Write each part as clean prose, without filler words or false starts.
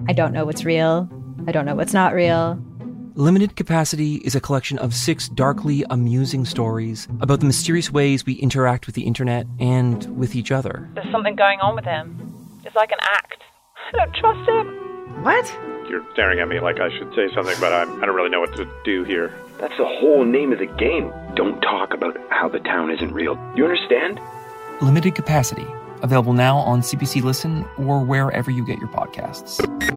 I don't know what's real. I don't know what's not real. Limited Capacity is a collection of 6 darkly amusing stories about the mysterious ways we interact with the internet and with each other. There's something going on with him. It's like an act. I don't trust him. What? You're staring at me like I should say something, but I don't really know what to do here. That's the whole name of the game. Don't talk about how the town isn't real. You understand? Limited Capacity, available now on CBC Listen or wherever you get your podcasts.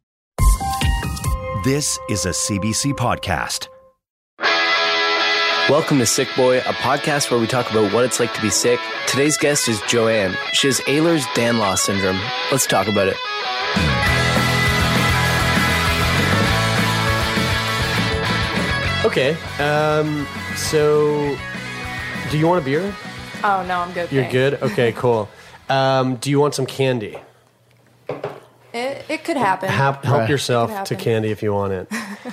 This is a CBC podcast. Welcome to Sick Boy, a podcast where we talk about what it's like to be sick. Today's guest is Joanne. She has Ehlers-Danlos syndrome. Let's talk about it. Okay, so do you want a beer? Oh, no, I'm good. You're thanks. good? Okay, cool. Do you want some candy? It could happen. Help yourself It could to happen. candy if you want it.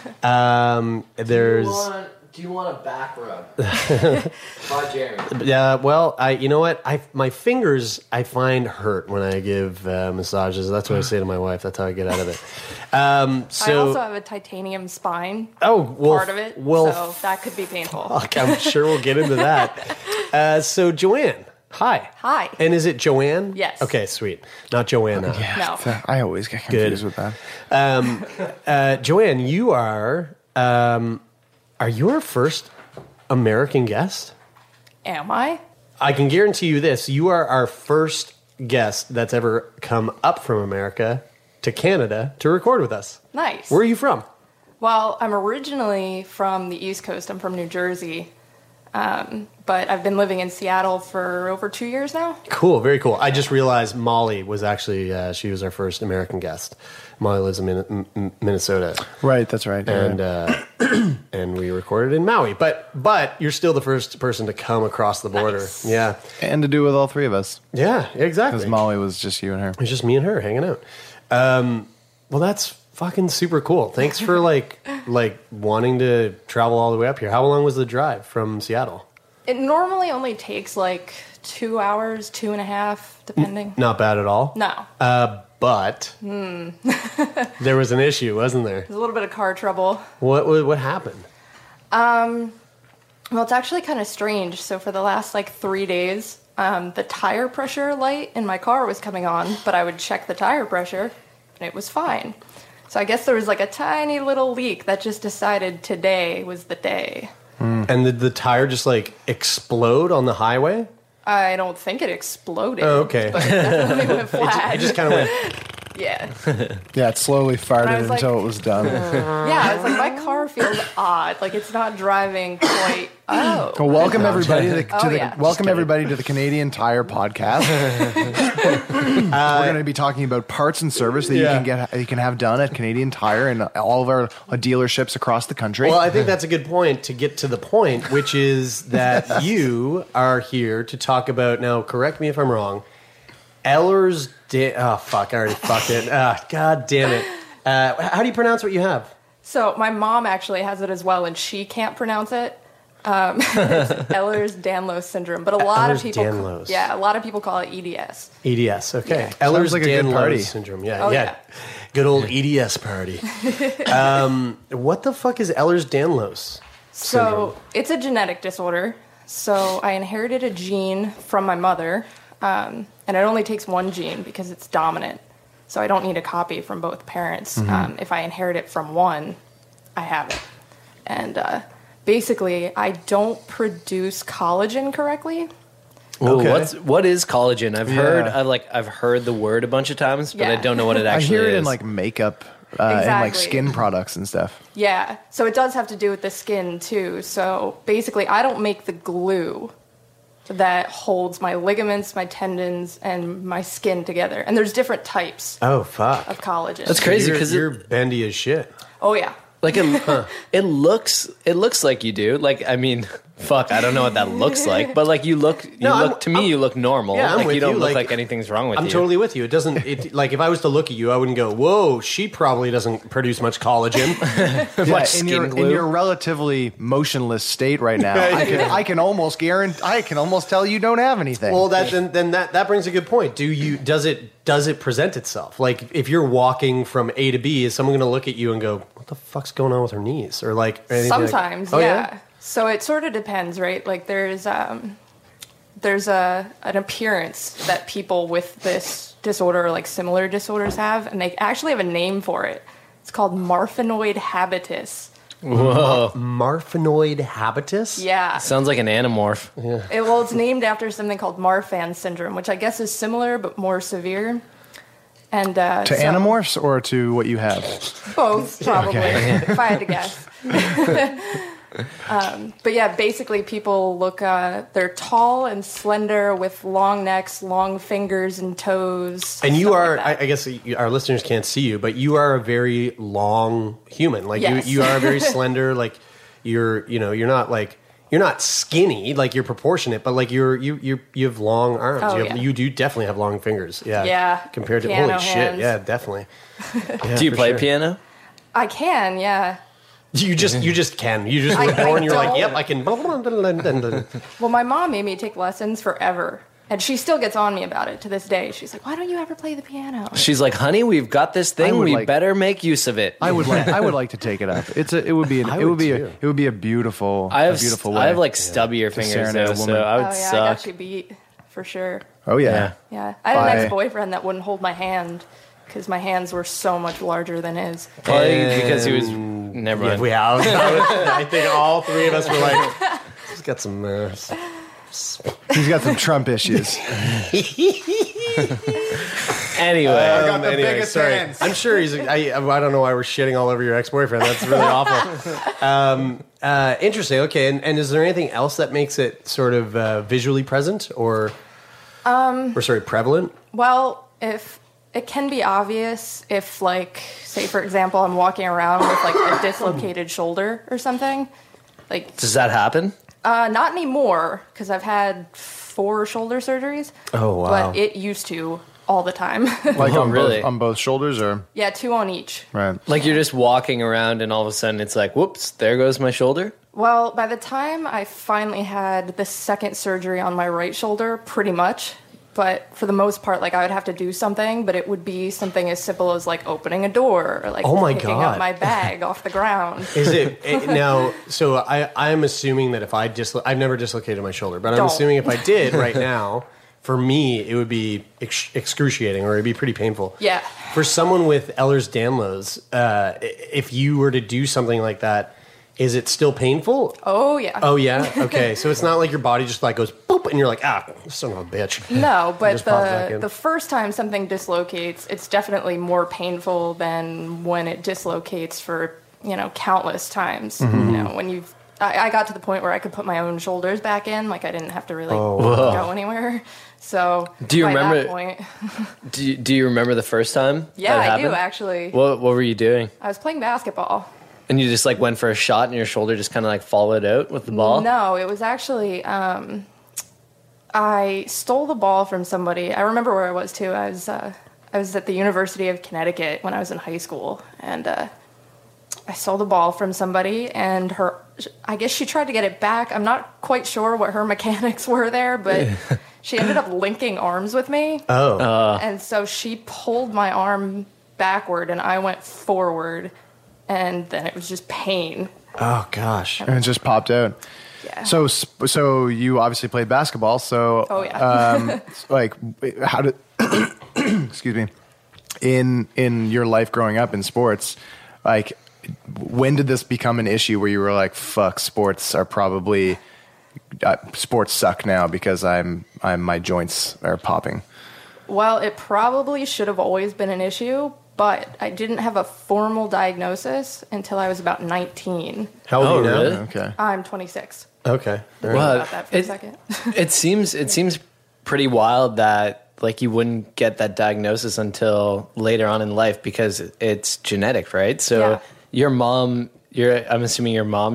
There's... Do you want a back rub? By Jeremy. Yeah, well, you know what? My fingers, I find hurt when I give massages. That's what I say to my wife. That's how I get out of it. I also have a titanium spine. Part of it. Well, so that could be painful. fuck, I'm sure we'll get into that. So, Joanne, hi. Hi. And is it Joanne? Yes. Okay, sweet. Not Joanna. No. I always get confused with that. Joanne, you are you our first American guest? Am I? I can guarantee you this. You are our first guest that's ever come up from America to Canada to record with us. Nice. Where are you from? Well, I'm originally from the East Coast. I'm from New Jersey. But I've been living in Seattle for over 2 years now. Cool, very cool. I just realized Molly was actually, she was our first American guest. Molly lives in Minnesota. Right, that's right. And and we recorded in Maui. But you're still the first person to come across the border. Nice. Yeah. And to do with all three of us. Yeah, exactly. Because Molly was just you and her. It was just me and her hanging out. Well, that's fucking super cool. Thanks for like wanting to travel all the way up here. How long was the drive from Seattle? It normally only takes like 2 hours, 2.5, depending. Not bad at all. No. But there was an issue, wasn't there? There's a little bit of car trouble. What happened? Well, it's actually kind of strange. So for the last 3 days, the tire pressure light in my car was coming on, but I would check the tire pressure and it was fine. So I guess there was a tiny little leak that just decided today was the day. And did the tire just explode on the highway? I don't think it exploded. Oh, okay. But it definitely went flat. It just kind of went... Yeah. Yeah, it slowly farted was until it was done. Yeah, I was like, my car feels odd. It's not driving quite... Oh. Well, welcome everybody yeah. welcome everybody to the Canadian Tire Podcast. We're going to be talking about parts and service that you can have done at Canadian Tire and all of our dealerships across the country. Well, I think that's a good point to get to the point, which is that you are here to talk about, now correct me if I'm wrong, oh, fuck, I already fucked it. God damn it. How do you pronounce what you have? So my mom actually has it as well, and she can't pronounce it. It's Ehlers-Danlos syndrome, but a lot of people, a lot of people call it EDS. EDS, okay. Yeah. Sounds like a good party. Ehlers-Danlos syndrome, Oh, yeah. Good old EDS party. What the fuck is Ehlers-Danlos syndrome? So it's a genetic disorder. So I inherited a gene from my mother, and it only takes one gene because it's dominant. So I don't need a copy from both parents. If I inherit it from one, I have it. And basically, I don't produce collagen correctly. Okay. What is collagen? I've heard the word a bunch of times, but I don't know what it actually is. I hear it in makeup and skin products and stuff. Yeah, so it does have to do with the skin too. So basically, I don't make the glue that holds my ligaments, my tendons, and my skin together. And there's different types of collagen. That's crazy because you're bendy as shit. Oh yeah. It looks like you do. Fuck, I don't know what that looks like, but like you look normal. Yeah, I'm like with you don't you. look Like, like anything's wrong with you. I'm totally with you. It doesn't, like, if I was to look at you, I wouldn't go, whoa, she probably doesn't produce much collagen. Much in skin glue. your relatively motionless state right now, I can almost tell you don't have anything. Well, that brings a good point. Does it present itself? Like, if you're walking from A to B, is someone going to look at you and go, what the fuck's going on with her knees? Or like, anything Sometimes, like, yeah. So it sort of depends, right? Like there's an appearance that people with this disorder, or like similar disorders, have, and they actually have a name for it. It's called Marfanoid habitus. Whoa. Marfanoid habitus? Yeah. Sounds like an anamorph. Yeah. It's named after something called Marfan syndrome, which I guess is similar but more severe. And to anamorphs or to what you have? Both, probably, if I had to guess. But yeah, basically people look, they're tall and slender with long necks, long fingers and toes. And you are, like I guess our listeners can't see you, but you are a very long human. Like Yes. you are very slender. Like you're not skinny, like you're proportionate, but like you have long arms. Oh, You do definitely have long fingers. Yeah. Yeah. Compared to, Piano holy shit. hands. Yeah, definitely. Yeah, Do you for play sure. piano? I can, yeah. You just can. You just were I born. You're like, don't. yep, I can. Well, my mom made me take lessons forever. And she still gets on me about it to this day. She's like, why don't you ever play the piano? She's like, honey, we've got this thing. We better make use of it. I would like to take it up. It would be a beautiful way. I have stubbier fingers serenade though, a so woman. I would I suck. got you beat, for sure. Oh yeah. Yeah. I had an Bye. ex-boyfriend that wouldn't hold my hand because my hands were so much larger than his. Probably because he was. Never mind. I think all three of us were like, he's got some. He's got some Trump issues. Anyway, got the biggest sorry. hands. I'm sure he's. I don't know why we're shitting all over your ex-boyfriend. That's really awful. Interesting. Okay, and is there anything else that makes it sort of visually present or prevalent? Well, if it can be obvious if, like, say, for example, I'm walking around with, like, a dislocated shoulder or something. Like, does that happen? not anymore, because I've had 4 shoulder surgeries. Oh, wow. But it used to all the time. Like really? on both shoulders, or Yeah, 2 on each. right? Like you're just walking around and all of a sudden it's like, whoops, there goes my shoulder. Well, by the time I finally had the second surgery on my right shoulder, pretty much. But for the most part, like, I would have to do something, but it would be something as simple as, like, opening a door or, like, Oh my picking God. up my bag off the ground. Is it now? So I'm assuming that if I've never dislocated my shoulder, but I'm Don't. assuming if I did right now, for me it would be excruciating, or it'd be pretty painful. Yeah. For someone with Ehlers-Danlos, if you were to do something like that, is it still painful? Oh, yeah. Oh yeah. Okay. So it's not like your body just like goes boop, and you're like, son of a bitch. No, but Just pops back in. the first time something dislocates, it's definitely more painful than when it dislocates for, countless times. Mm-hmm. When I got to the point where I could put my own shoulders back in, like I didn't have to really Oh, go anywhere. So Do you by remember- that point, Do you remember the first time? yeah, that I do happened? actually. What were you doing? I was playing basketball. And you just like went for a shot and your shoulder just kind of like followed out with the ball? No, it was actually I stole the ball from somebody. I remember where I was too. I was at the University of Connecticut when I was in high school, and I stole the ball from somebody, and I guess she tried to get it back. I'm not quite sure what her mechanics were there, but she ended up linking arms with me. Oh. And so she pulled my arm backward, and I went forward, and then it was just pain. Oh gosh. And it just popped out. Yeah. So you obviously played basketball. So Oh, yeah. like, how did excuse me, in your life growing up in sports, like, when did this become an issue where you were like, fuck, sports suck now because my joints are popping? Well, it probably should have always been an issue, but I didn't have a formal diagnosis until I was about 19. How old are you now? really? Okay. I'm 26. Okay. All right. Think Well, about that for a second. it seems pretty wild that like you wouldn't get that diagnosis until later on in life because it's genetic, right? So Yeah. your mom, I'm assuming your mom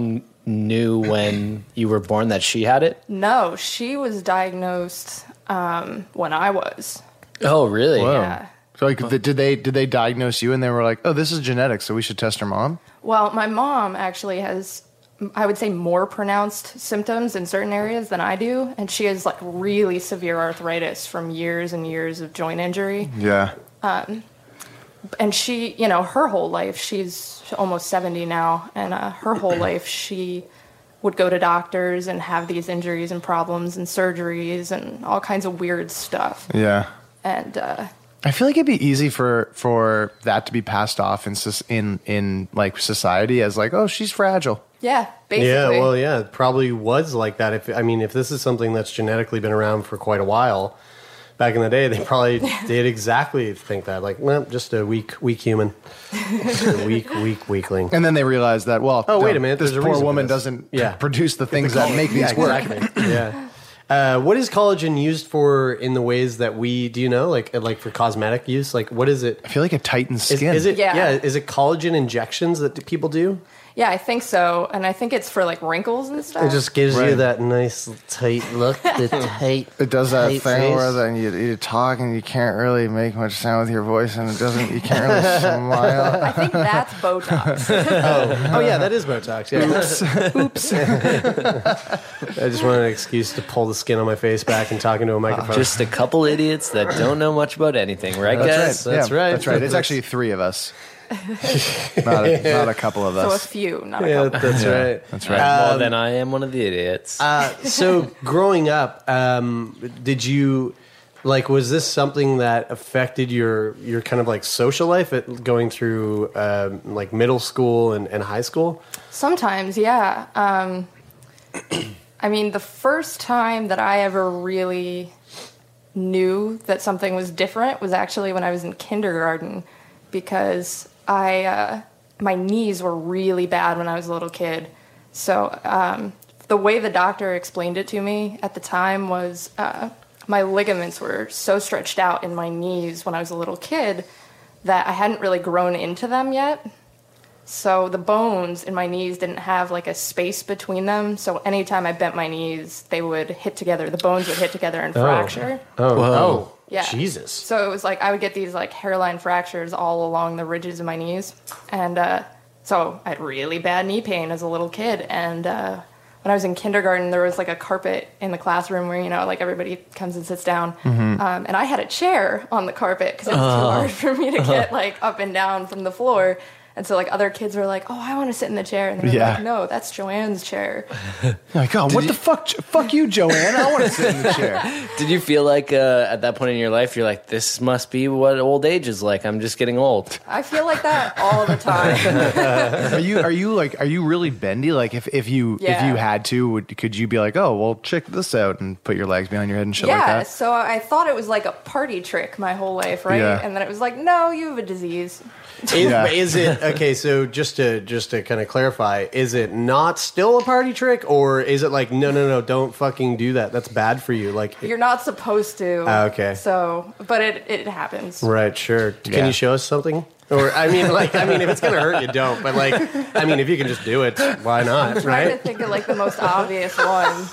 knew when you were born that she had it? No, she was diagnosed when I was. Oh, really? Whoa. Yeah. So like, did they diagnose you and they were like, oh, this is genetic, so we should test her mom? Well, my mom actually has, I would say, more pronounced symptoms in certain areas than I do, and she has like really severe arthritis from years and years of joint injury. Yeah. And she, you know, her whole life, she's almost 70 now, and her whole life she would go to doctors and have these injuries and problems and surgeries and all kinds of weird stuff. Yeah. And I feel like it'd be easy for that to be passed off in like society as like, oh, she's fragile. yeah, basically. Yeah, well, yeah, it probably was like that. If this is something that's genetically been around for quite a while, back in the day, they probably did exactly think that. Like, well, just a weak human. Just a weak weakling. And then they realized that, well, Oh, wait a minute, this there's a poor reason for woman this. doesn't Yeah. produce the things that make these work. Exactly. Yeah. What is collagen used for in the ways that we, do you know, like for cosmetic use? Like, what is it? I feel like it tightens Is, skin. is it? Yeah. Is it collagen injections that people do? Yeah, I think so. And I think it's for like wrinkles and stuff. It just gives Right. you that nice tight look, the tight. It does that tight thing face. where then you talk and you can't really make much sound with your voice, and you can't really smile. I think that's Botox. Oh yeah, that is Botox. Yeah. Oops. I just wanted an excuse to pull the skin on my face back and talk into a microphone. Just a couple idiots that don't know much about anything, right, guys? That's right. That's right. It's actually three of us, not a couple of So a us. few, not a yeah, couple. that's right. That's right. Well, then I am one of the idiots. So growing up, did you was this something that affected your kind of like social life at going through like middle school and high school? Sometimes, yeah. I mean, the first time that I ever really knew that something was different was actually when I was in kindergarten, because my knees were really bad when I was a little kid. So the way the doctor explained it to me at the time was my ligaments were so stretched out in my knees when I was a little kid that I hadn't really grown into them yet. So the bones in my knees didn't have like a space between them. So anytime I bent my knees, they would hit together. The bones would hit together and fracture. Oh, Yeah. Jesus. So it was like I would get these like hairline fractures all along the ridges of my knees. And so I had really bad knee pain as a little kid. And when I was in kindergarten, there was like a carpet in the classroom where, you know, like everybody comes and sits down. And I had a chair on the carpet because it was too hard for me to get like up and down from the floor. And so, like, other kids were like, oh, I want to sit in the chair. And they were like, no, that's Joanne's chair. Like, oh, what the fuck? Fuck you, Joanne. I want to sit in the chair. Did you feel like at that point in your life, you're like, this must be what old age is like? I'm just getting old. I feel like that all the time. Are you really bendy? Like, if you had to, could you be like, oh, well, check this out and put your legs behind your head and shit like Yeah, that? so I thought it was like a party trick my whole life, right? Yeah. And then it was like, no, you have a disease. Is it okay? So just to kind of clarify, is it not still a party trick, or is it like no, don't fucking do that? That's bad for you. Like You're not supposed to. Okay. So, but it happens. right, sure. Can Yeah. you show us something? Or I mean, if it's gonna hurt, you don't. But if you can just do it, why not? I'm trying to Right? think of like the most obvious one.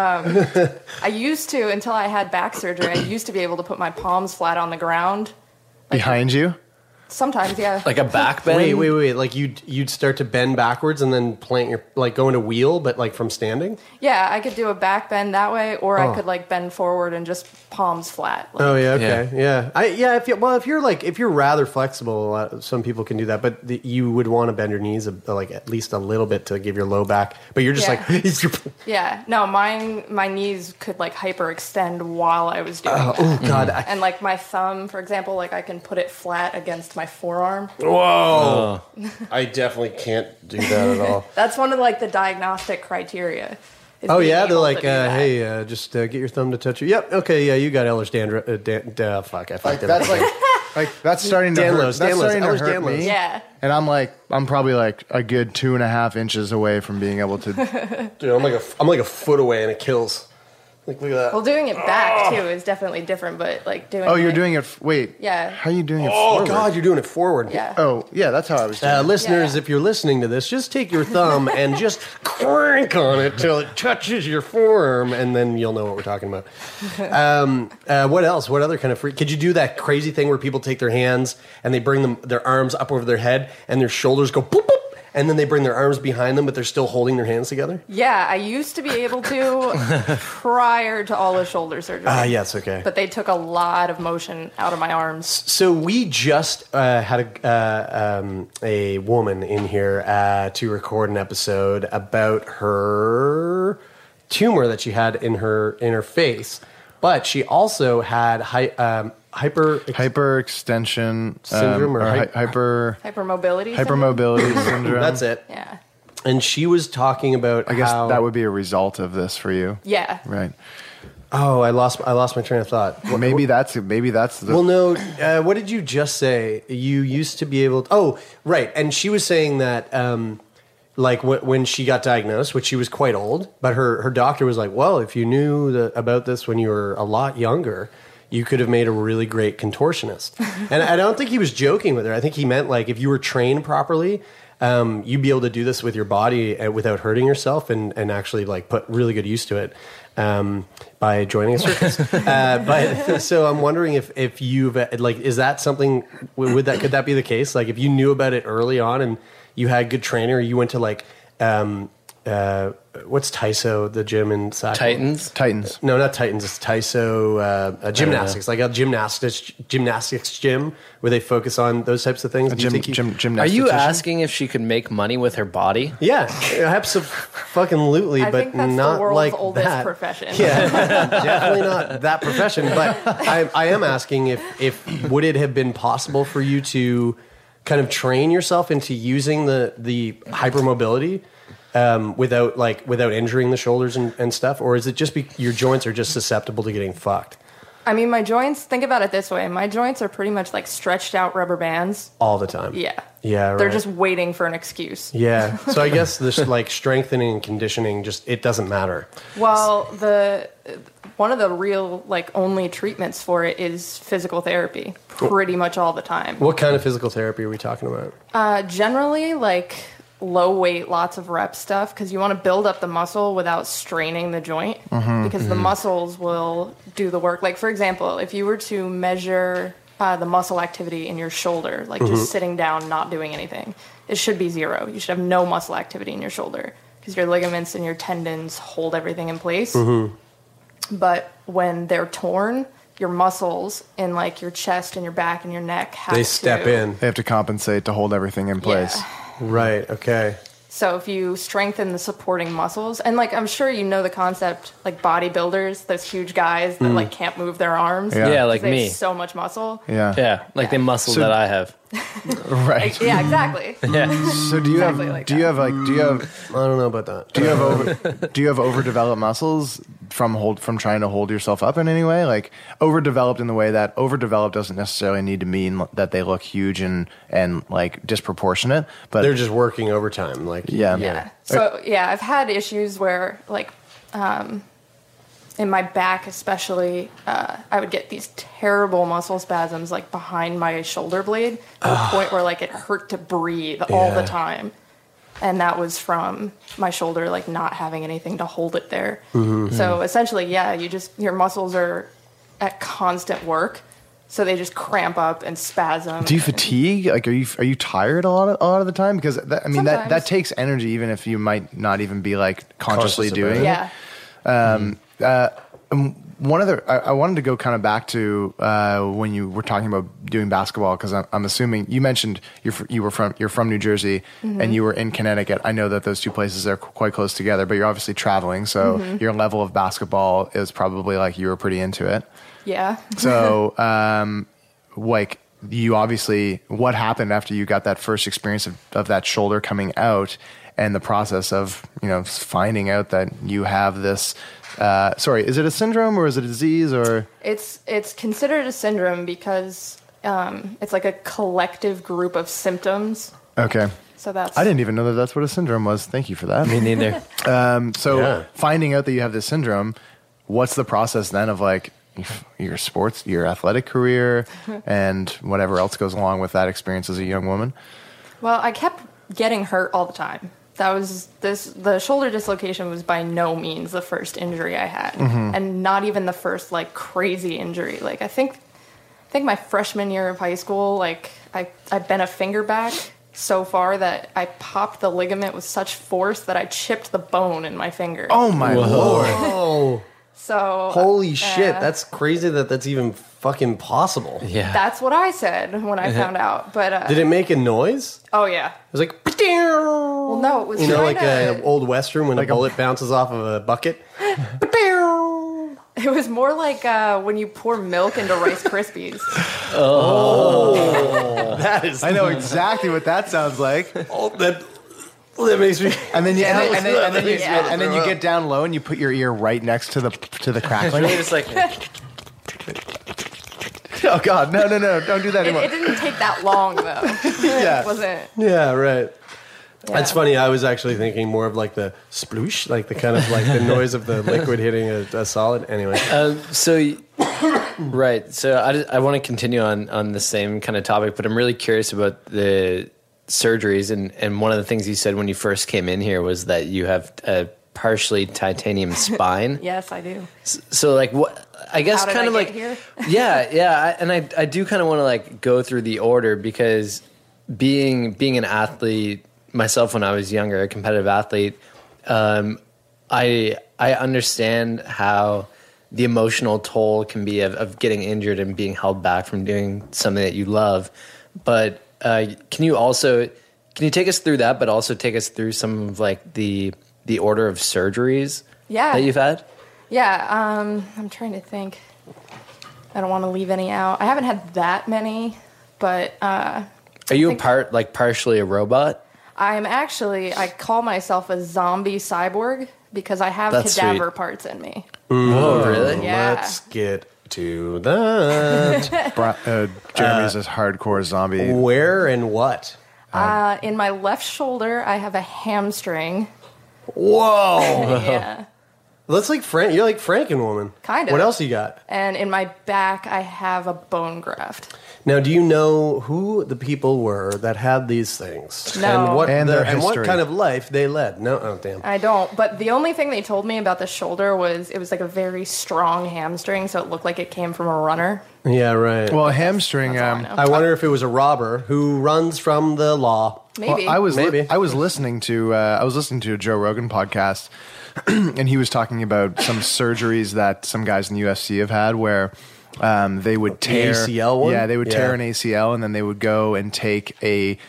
I used to, until I had back surgery, I used to be able to put my palms flat on the ground. Behind you? Sometimes, yeah. Like a back bend? Wait. Like you'd start to bend backwards and then plant your go into wheel, but like from standing. Yeah, I could do a back bend that way, or I could like bend forward and just palms flat. Like, Oh yeah, okay, yeah. If you're rather flexible, some people can do that, but you would want to bend your knees like at least a little bit to give your low back. But you're just Yeah. like, Yeah, no, my knees could like hyperextend while I was doing that. oh god, And like my thumb, for example, like I can put it flat against my forearm. whoa! I definitely can't do that at all. That's one of like the diagnostic criteria. is Oh being yeah, they're able like, to do that. hey, just get your thumb to touch you. Yep, okay, yeah, you got Ehlers-Danlos. Fuck, I fucked it up. That's starting to hurt. Danlos, That's starting to Ehlers hurt Danlos. me. Yeah. And I'm probably like a good 2.5 inches away from being able to. Dude, I'm like a foot away and it kills. Like, look at that. Well, doing it back too is definitely different, but like doing. Oh, you're doing it. Wait. Yeah. How are you doing it Oh forward? God, you're doing it forward. Yeah. Oh, yeah, that's how I was doing it. Listeners, Yeah. if you're listening to this, just take your thumb and just crank on it till it touches your forearm, and then you'll know what we're talking about. What else? What other kind of freak? Could you do that crazy thing where people take their hands and they bring their arms up over their head, and their shoulders go boop boop, and then they bring their arms behind them, but they're still holding their hands together? Yeah, I used to be able to prior to all the shoulder surgery. Yes, okay. But they took a lot of motion out of my arms. So we just had a woman in here to record an episode about her tumor that she had in her face, but she also had Hyperextension syndrome or Hypermobility. hypermobility syndrome. That's it. Yeah. And she was talking about I guess how, that would be a result of this for you. Yeah. Right. Oh, I lost my train of thought. Maybe that's the. Well, no. What did you just say? You used to be able to. Oh, right. And she was saying that, like when she got diagnosed, which she was quite old, but her doctor was like, "Well, if you knew about this when you were a lot younger, you could have made a really great contortionist." And I don't think he was joking with her. I think he meant like if you were trained properly, you'd be able to do this with your body without hurting yourself, and actually like put really good use to it. By joining a circus. But so I'm wondering if you've like, is that something, could that be the case? Like if you knew about it early on and you had good training, or you went to like, what's Tyso, the gym in Sac? Titans? No, not Titans. It's Tyso gymnastics, like a gymnastics gym where they focus on those types of things. Gymnastics. Are you asking if she could make money with her body? Yeah, absolutely, I but think that's not the world's like oldest that. profession. Yeah, definitely not that profession. But I am asking if would it have been possible for you to kind of train yourself into using the hypermobility without injuring the shoulders and stuff, or is it just your joints are just susceptible to getting fucked? I mean, my joints, think about it this way. My joints are pretty much like stretched out rubber bands. All the time. Yeah. Yeah, right. They're just waiting for an excuse. Yeah. So I guess this like strengthening and conditioning, it doesn't matter. Well, one of the real like only treatments for it is physical therapy pretty much all the time. What kind of physical therapy are we talking about? Generally like low weight, lots of rep stuff, because you want to build up the muscle without straining the joint, because the muscles will do the work. Like, for example, if you were to measure the muscle activity in your shoulder, like just sitting down, not doing anything, it should be 0. You should have no muscle activity in your shoulder because your ligaments and your tendons hold everything in place. But when they're torn, your muscles in like your chest and your back and your neck they step in. They have to compensate to hold everything in place. Yeah. Right. Okay. So if you strengthen the supporting muscles, and like I'm sure you know the concept, like bodybuilders, those huge guys that like can't move their arms. Yeah, like they me. have so much muscle. Yeah, like the muscle that I have. Right. Yeah, exactly. Yeah. So do you have Exactly like do you have I don't know about that. do you have overdeveloped muscles from trying to hold yourself up in any way? Like overdeveloped in the way that overdeveloped doesn't necessarily need to mean that they look huge and like disproportionate, but They're just working overtime. Like Yeah. So yeah, I've had issues where like in my back especially, I would get these terrible muscle spasms like behind my shoulder blade to the point where like it hurt to breathe all the time. And that was from my shoulder like not having anything to hold it there. So essentially, yeah, your muscles are at constant work. So they just cramp up and spasm. do you fatigue? Like, are you tired a lot of the time? Because that takes energy, even if you might not even be like consciously doing it. Yeah. One other, I wanted to go kind of back to when you were talking about doing basketball, because I'm assuming you mentioned you're from New Jersey and you were in Connecticut. I know that those two places are quite close together, but you're obviously traveling, so your level of basketball is probably like you were pretty into it. Yeah. So, like, you obviously, what happened after you got that first experience of that shoulder coming out and the process of, finding out that you have this, is it a syndrome or is it a disease or? It's considered a syndrome because it's like a collective group of symptoms. Okay. So I didn't even know that that's what a syndrome was. Thank you for that. Me neither. Finding out that you have this syndrome, what's the process then of like your sports, your athletic career, and whatever else goes along with that experience as a young woman? Well, I kept getting hurt all the time. The shoulder dislocation was by no means the first injury I had, and not even the first like crazy injury. Like I think my freshman year of high school, like I bent a finger back so far that I popped the ligament with such force that I chipped the bone in my finger. Oh my Lord. Oh, So holy shit! That's crazy that's even fucking possible. Yeah. that's what I said when I found out. But Did it make a noise? oh yeah. It was like, Well, no, it was like kinda- an old western when a bullet bounces off of a bucket. It was more like when you pour milk into Rice Krispies. That is. I know exactly what that sounds like. Oh, that makes me. And then you Yeah. and then you get down low and you put your ear right next to the crackling. Really just like, Oh God, no, don't do that It anymore. didn't take that long though. Yeah. It wasn't. Yeah, right. Yeah. That's funny. I was actually thinking more of like the sploosh, like the kind of like the noise of the liquid hitting a solid. Anyway, right. So I want to continue on the same kind of topic, but I'm really curious about the surgeries. And one of the things you said when you first came in here was that you have a partially titanium spine. Yes, I do. So like what? I guess How did kind I of get like here? yeah. And I do kind of want to like go through the order because being an athlete myself when I was younger, a competitive athlete, I understand how the emotional toll can be of getting injured and being held back from doing something that you love. But can you take us through that, but also take us through some of like the order of surgeries that you've had? Yeah, I'm trying to think. I don't want to leave any out. I haven't had that many, but Are you partially a robot? I call myself a zombie cyborg because I have That's cadaver sweet. parts in me. Oh, really? Yeah. let's get to that. Jeremy's a hardcore zombie. Where and what? In my left shoulder, I have a hamstring. Whoa, Yeah. that's like You're like Frankenwoman. Kind of. What else you got? And in my back, I have a bone graft. Now, do you know who the people were that had these things? No. And what And their and what history. kind of life they led? No, oh damn. I don't. But the only thing they told me about the shoulder was it was like a very strong hamstring, so it looked like it came from a runner. Yeah, right. Well, a hamstring. That's all I know. I wonder if it was a robber who runs from the law. Maybe. Well, I was Maybe. listening to a Joe Rogan podcast, and he was talking about some surgeries that some guys in the UFC have had where they would tear ACL one? Yeah, they would tear Yeah. an ACL, and then they would go and take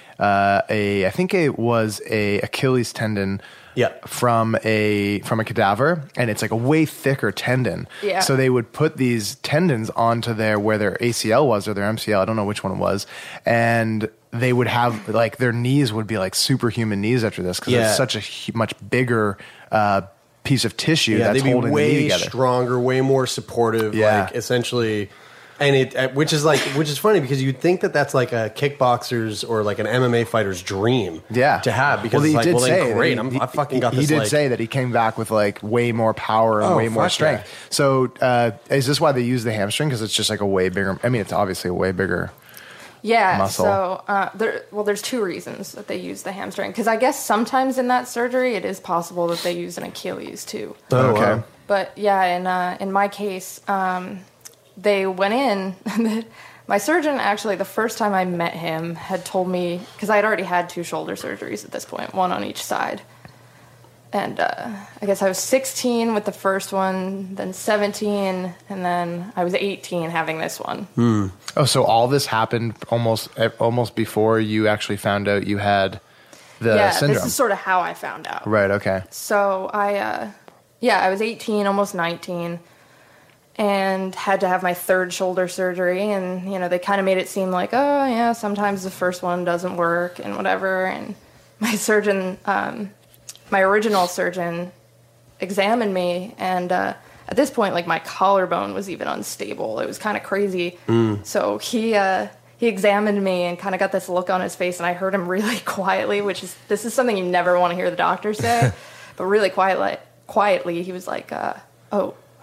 I think it was a Achilles tendon. Yeah. From a cadaver, and it's like a way thicker tendon. Yeah. So they would put these tendons onto where their ACL was or their MCL. I don't know which one it was, and they would have like their knees would be like superhuman knees after this because Yeah. it's such a much bigger piece of tissue Yeah, that's they'd be holding the knee way together. stronger, way more supportive. Yeah. Like essentially, and which is funny because you'd think that that's like a kickboxer's or like an MMA fighter's dream. Yeah, to have because he it's like, did well, say then great. that I fucking got this. He did like, say that he came back with like way more power and Oh, way more fuck strength. yeah. So is this why they use the hamstring? Because it's just like a way bigger. I mean, it's obviously a way bigger. Yeah, muscle. so there's two reasons that they use the hamstring. Because I guess sometimes in that surgery, it is possible that they use an Achilles too. Oh, Okay. wow. But yeah, in my case, they went in. My surgeon, actually, the first time I met him, had told me, because I had already had 2 shoulder surgeries at this point, one on each side. And I guess I was 16 with the first one, then 17, and then I was 18 having this one. Oh, so all this happened almost before you actually found out you had the syndrome. This is sort of how I found out. Right. Okay. So I was 18, almost 19, and had to have my 3rd shoulder surgery. And, they kind of made it seem like, oh, yeah, sometimes the first one doesn't work and whatever. And my surgeon, my original surgeon examined me. And at this point, like, my collarbone was even unstable. It was kind of crazy. So he examined me and kind of got this look on his face. And I heard him really quietly, this is something you never want to hear the doctor say, but really quietly, he was like, oh,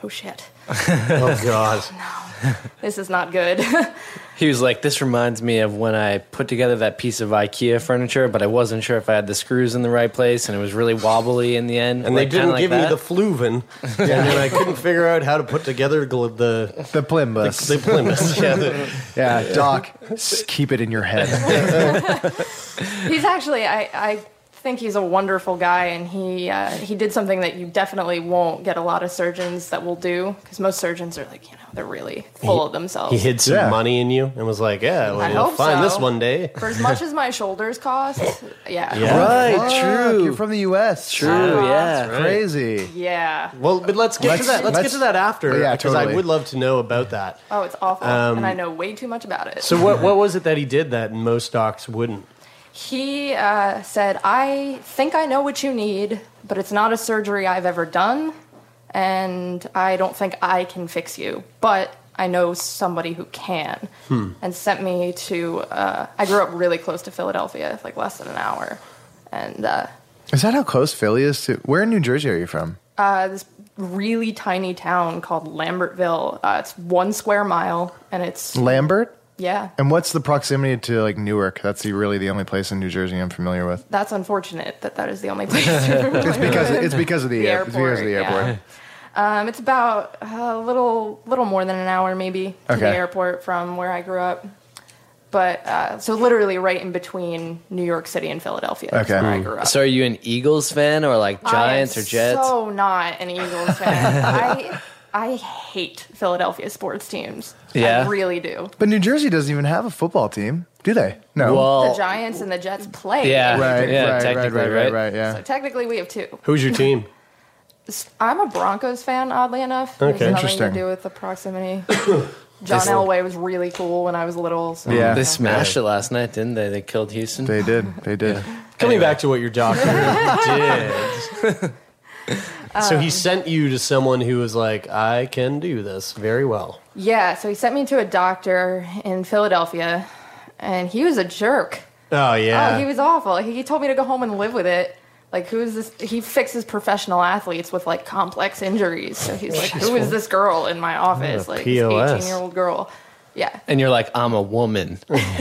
oh shit, Oh God. this is not good. He was like, this reminds me of when I put together that piece of IKEA furniture, but I wasn't sure if I had the screws in the right place, and it was really wobbly in the end. And like, they didn't like give me that. the Fluven, and then I couldn't figure out how to put together the Plimbus. the Plymouth. Yeah, Doc, keep it in your head. He's actually, I think he's a wonderful guy, and he did something that you definitely won't get a lot of surgeons that will do, because most surgeons are like, they're really full of themselves. He hid some Yeah. money in you and was like, "Yeah, well, I you'll hope find so. this one day." For as much as my shoulders cost, yeah. Yeah. Fuck, true. You're from the U.S. True, yeah. Crazy. Yeah. Well, but let's get to that. Let's get to that after, Yeah, because I totally. would love to know about that. Oh, it's awful, and I know way too much about it. So, what was it that he did that most docs wouldn't? He said, I think I know what you need, but it's not a surgery I've ever done, and I don't think I can fix you, but I know somebody who can. And sent me to, I grew up really close to Philadelphia, like less than an hour. And Is that how close Philly is to? Where in New Jersey are you from? this really tiny town called Lambertville, it's 1 square mile, and it's, Lambert? yeah. And what's the proximity to like Newark? That's really the only place in New Jersey I'm familiar with. That's unfortunate that is the only place. It's because of the airport. It's because of the airport. Yeah. It's about a little more than an hour, maybe, to the Okay. airport from where I grew up. But so literally right in between New York City and Philadelphia. That's Okay. where I grew up. So are you an Eagles fan or like Giants I or am Jets? So not an Eagles fan. I hate Philadelphia sports teams. Yeah? I really do. But New Jersey doesn't even have a football team, do they? No. Well, The Giants and the Jets play. Yeah. right, Yeah, right, technically, right, right? yeah. So technically we have 2. Who's your team? I'm a Broncos fan, oddly enough. Okay. It has nothing Interesting. to do with the proximity. John Elway was really cool when I was little. So, Yeah. they smashed it last night, didn't they? They killed Houston. They did. Coming back to what your doctor did. So he sent you to someone who was like, "I can do this very well." Yeah, so he sent me to a doctor in Philadelphia, and he was a jerk. Oh yeah. Oh, he was awful. He told me to go home and live with it. Like, who is this? He fixes professional athletes with, like, complex injuries. So he's like, who is this girl in my office? Like, this POS. 18-year-old girl. Yeah. And you're like, I'm a woman.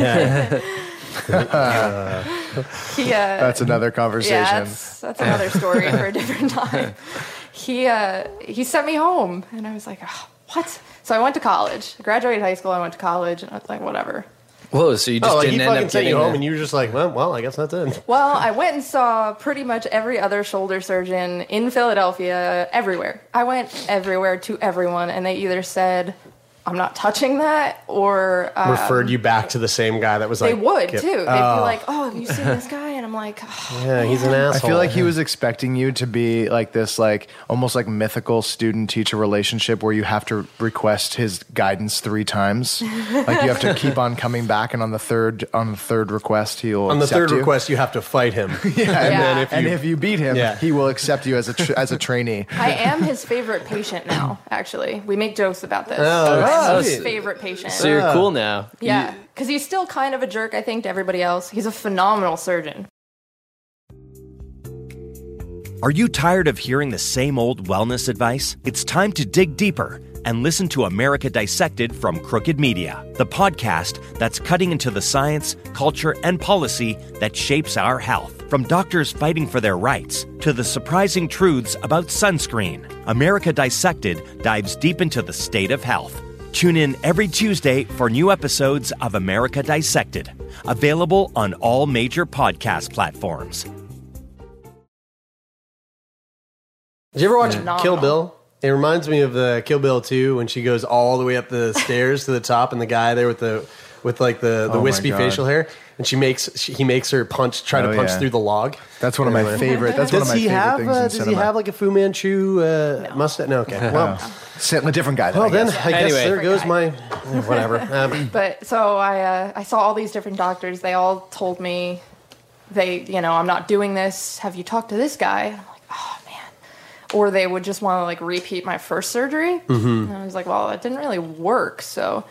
That's another conversation. Yeah, that's another story for a different time. He sent me home, and I was like, oh, what? So I went to college. I graduated high school, I went to college, and I was like, whatever. Whoa, so you just Like didn't he end fucking up sent getting you home, the- and you were just like, "Well, I guess that's it." Well, I went and saw pretty much every other shoulder surgeon in Philadelphia, everywhere. I went everywhere to everyone, and they either said, I'm not touching that, or Referred you back to the same guy that was like, they would, "Kip." too. They'd be like, oh, have you seen this guy? And I'm like, oh. "Yeah, he's an I asshole." feel like he was expecting you to be like this, like almost like mythical student-teacher relationship where you have to request his guidance 3 times. Like you have to keep on coming back, and on the third request, he'll on the accept third you. request, you have to fight him. Yeah. And if you beat him, Yeah. he will accept you as a trainee. I am his favorite patient now, actually. We make jokes about this. Oh, I'm his sweet. favorite patient. So you're cool now. Yeah, because he's still kind of a jerk, I think, to everybody else. He's a phenomenal surgeon. Are you tired of hearing the same old wellness advice? It's time to dig deeper and listen to America Dissected from Crooked Media, the podcast that's cutting into the science, culture, and policy that shapes our health. From doctors fighting for their rights to the surprising truths about sunscreen, America Dissected dives deep into the state of health. Tune in every Tuesday for new episodes of America Dissected, available on all major podcast platforms. Did you ever watch Phenomenal. Kill Bill? It reminds me of the Kill Bill 2 when she goes all the way up the stairs to the top, and the guy there with the Oh my wispy God. facial hair, and he makes her try to punch yeah. through the log. That's one of my favorite. That's one of Does my he favorite have things in does cinema. he have like a Fu Manchu mustache? No, okay. Well, A different guy. well then guess. I guess Anyway. there goes my whatever. But so I saw all these different doctors. They all told me, I'm not doing this. Have you talked to this guy? And I'm like, oh man. Or they would just want to like repeat my first surgery. Mm-hmm. And I was like, well, it didn't really work. So,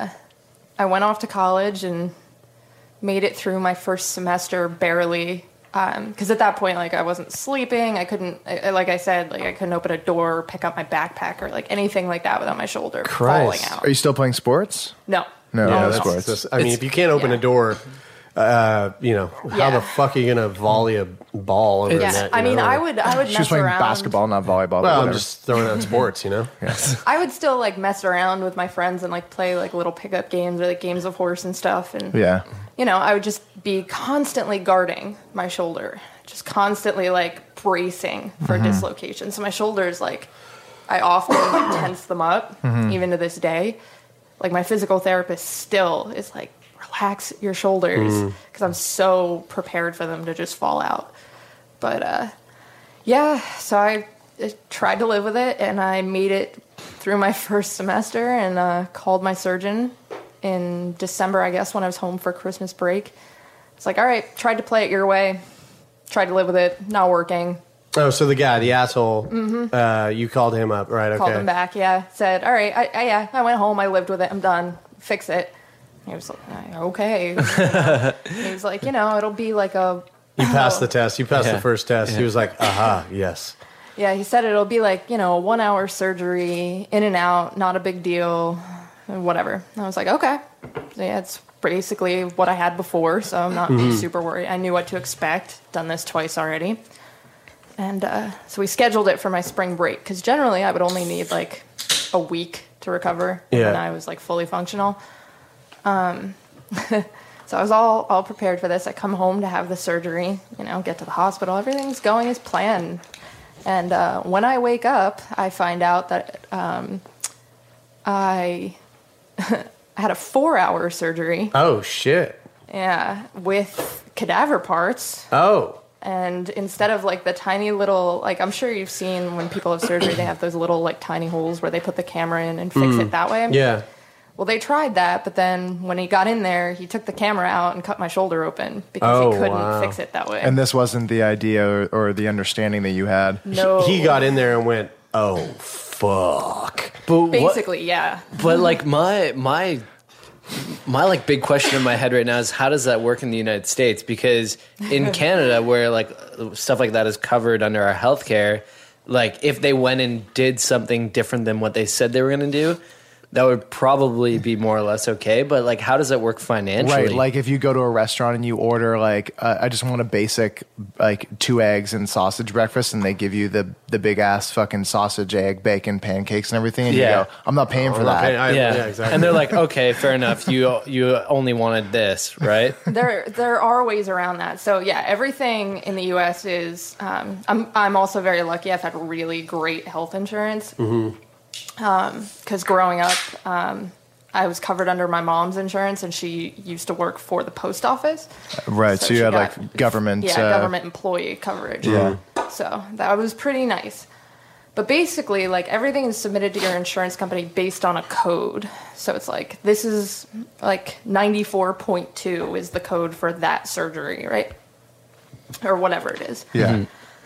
I went off to college and made it through my first semester barely. Because at that point, like, I wasn't sleeping. I couldn't, like I said, like, I couldn't open a door or pick up my backpack or, like, anything like that without my shoulder falling out. Are you still playing sports? No. No, that's sports. just, I mean, if you can't open a door, how the fuck are you going to volley a ball over the net? I mean, I would She was playing basketball, not volleyball. Well, I'm just throwing out sports, Yes. I would still, like, mess around with my friends and, like, play, like, little pickup games or, like, games of horse and stuff. And, I would just be constantly guarding my shoulder, just constantly, like, bracing for dislocation. So my shoulders, like, I often, like, tense them up, even to this day. Like, my physical therapist still is like, relax your shoulders, because I'm so prepared for them to just fall out. But, so I tried to live with it, and I made it through my first semester and called my surgeon in December, I guess, when I was home for Christmas break. It's like, all right, tried to play it your way, tried to live with it, not working. Oh, so the guy, the asshole, you called him up, right? Okay. Called him back, said, all right, I went home, I lived with it, I'm done, fix it. He was like, okay. He was like, it'll be like a... You passed the test. You passed the first test. He was like, aha, yes. Yeah, he said it'll be like, a 1 hour surgery, in and out, not a big deal, whatever. And I was like, okay. Yeah, it's basically what I had before, so I'm not super worried. I knew what to expect. Done this twice already. And so we scheduled it for my spring break, because generally I would only need like a week to recover, and I was like fully functional. So I was all prepared for this. I come home to have the surgery, get to the hospital. Everything's going as planned. And when I wake up, I find out that I had a 4-hour surgery. Oh, shit. Yeah, with cadaver parts. Oh. And instead of like the tiny little, like, I'm sure you've seen when people have surgery, they have those little like tiny holes where they put the camera in and fix it that way. Yeah. Well, they tried that, but then when he got in there, he took the camera out and cut my shoulder open because he couldn't fix it that way. And this wasn't the idea or the understanding that you had. No. He got in there and went, oh, fuck. But basically, yeah. But like my like big question in my head right now is, how does that work in the United States? Because in Canada, where like stuff like that is covered under our healthcare, like if they went and did something different than what they said they were going to do, that would probably be more or less okay. But like, how does that work financially? Right, like if you go to a restaurant and you order like, I just want a basic like 2 eggs and sausage breakfast, and they give you the big ass fucking sausage, egg, bacon, pancakes, and everything, and you go, I'm not paying for that. Yeah, exactly. And they're like, okay, fair enough. You only wanted this, right? There are ways around that. So yeah, everything in the U.S. is. I'm also very lucky. I've had really great health insurance. Because growing up, I was covered under my mom's insurance, and she used to work for the post office. Right, so you had like government... government employee coverage. Yeah. So that was pretty nice. But basically, like, everything is submitted to your insurance company based on a code. So it's like, this is like 94.2 is the code for that surgery, right? Or whatever it is. Yeah.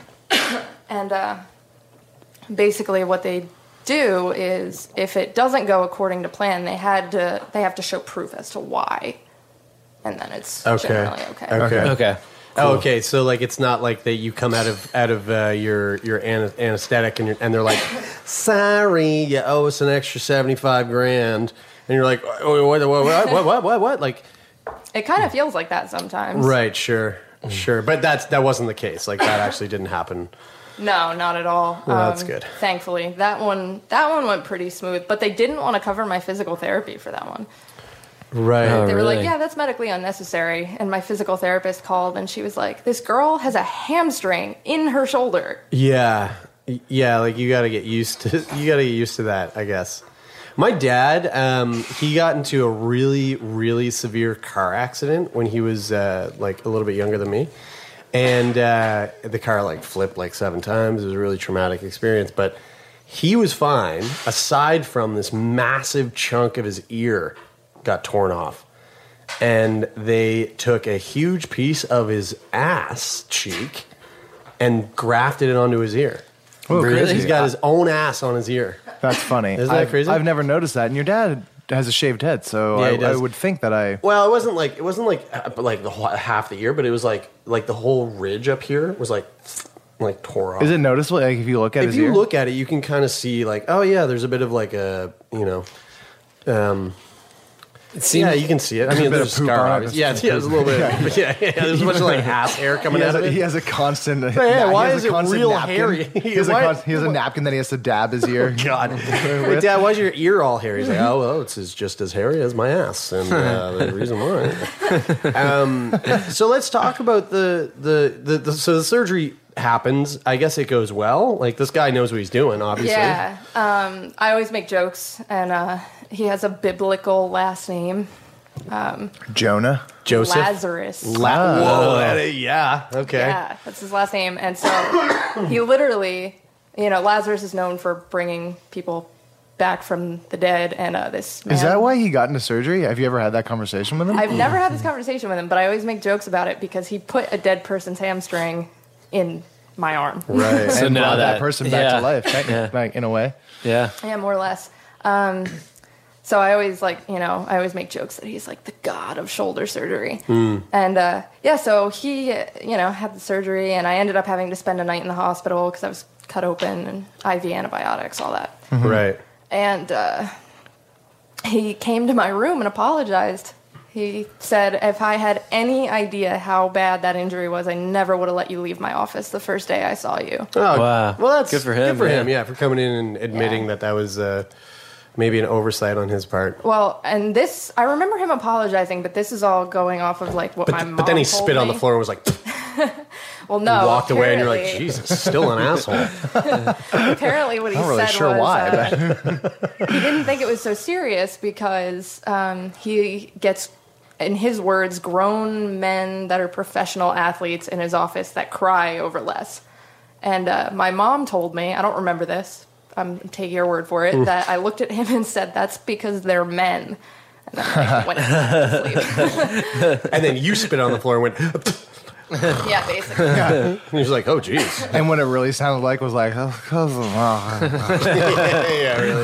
And basically what they do is, if it doesn't go according to plan, they have to show proof as to why, and then it's generally okay. Okay. Cool. Oh, okay. So like, it's not like that you come out of your anesthetic and they're like, sorry, you owe us an extra $75,000, and you're like, oh, what? Like, it kind of feels like that sometimes. Right. Sure. But that wasn't the case. Like, that actually didn't happen. No, not at all. Well, that's good. Thankfully, that one went pretty smooth. But they didn't want to cover my physical therapy for that one. Right. They were like, yeah, that's medically unnecessary. And my physical therapist called, and she was like, this girl has a hamstring in her shoulder. Yeah. Like, you got to get used to that, I guess. My dad, he got into a really, really severe car accident when he was like a little bit younger than me. And the car like flipped like 7 times. It was a really traumatic experience, but he was fine, aside from this massive chunk of his ear got torn off. And they took a huge piece of his ass cheek and grafted it onto his ear. Oh, really? He's got his own ass on his ear. That's funny. Isn't that crazy? I've never noticed that. And your dad has a shaved head, so Yeah, he I does. would think that I. Well, it wasn't like the whole, half the ear, but it was like the whole ridge up here was like tore off. Is it noticeable? Like if you look at If his you ear? look at it, you can kind of see like, oh yeah, there's a bit of like a It seems, yeah, you can see it. I mean, bit there's a of poop scar. on it. Obviously. Yeah, there's a little bit. Yeah, there's a bunch of like ass hair coming out of it. He has a constant. yeah, why he has is a it constant real napkin. hairy? He has, he has a napkin that he has to dab his ear. God, like, Dad, why is your ear all hairy? He's like, oh well, it's just as hairy as my ass, and the reason why. So let's talk about the so the surgery happens. I guess it goes well. Like this guy knows what he's doing, obviously. Yeah. I always make jokes, and he has a biblical last name. Jonah. Joseph. Lazarus. Whoa, yeah. Okay. Yeah, that's his last name. And so he literally, Lazarus is known for bringing people back from the dead. And this man, Is that why he got into surgery? Have you ever had that conversation with him? I've never had this conversation with him, but I always make jokes about it because he put a dead person's hamstring in my arm. Right. So and now brought that that- person back yeah. to life, Yeah. like, in a way. yeah. Yeah, more or less. So I always I always make jokes that he's like the god of shoulder surgery. And so he, had the surgery, and I ended up having to spend a night in the hospital because I was cut open and IV antibiotics, all that. Right. And he came to my room and apologized. He said, if I had any idea how bad that injury was, I never would have let you leave my office the first day I saw you. Oh, Wow. Well, that's Good for him, Good for yeah. him, yeah, for coming in and admitting that was maybe an oversight on his part. Well, and this, I remember him apologizing, but this is all going off of like what my mom But then he told spit on the me. floor and was like, Well, no, walked away, and you're like, apparently- Jesus, still an asshole. Apparently, what he I'm not really said sure was why. he didn't think it was so serious because he gets, in his words, grown men that are professional athletes in his office that cry over less. And my mom told me, I don't remember this, I'm taking your word for it, that I looked at him and said, that's because they're men. And then I went to sleep. And then you spit on the floor and went, Yeah, basically. and he was like, oh, jeez. And what it really sounded like was like, Yeah, really.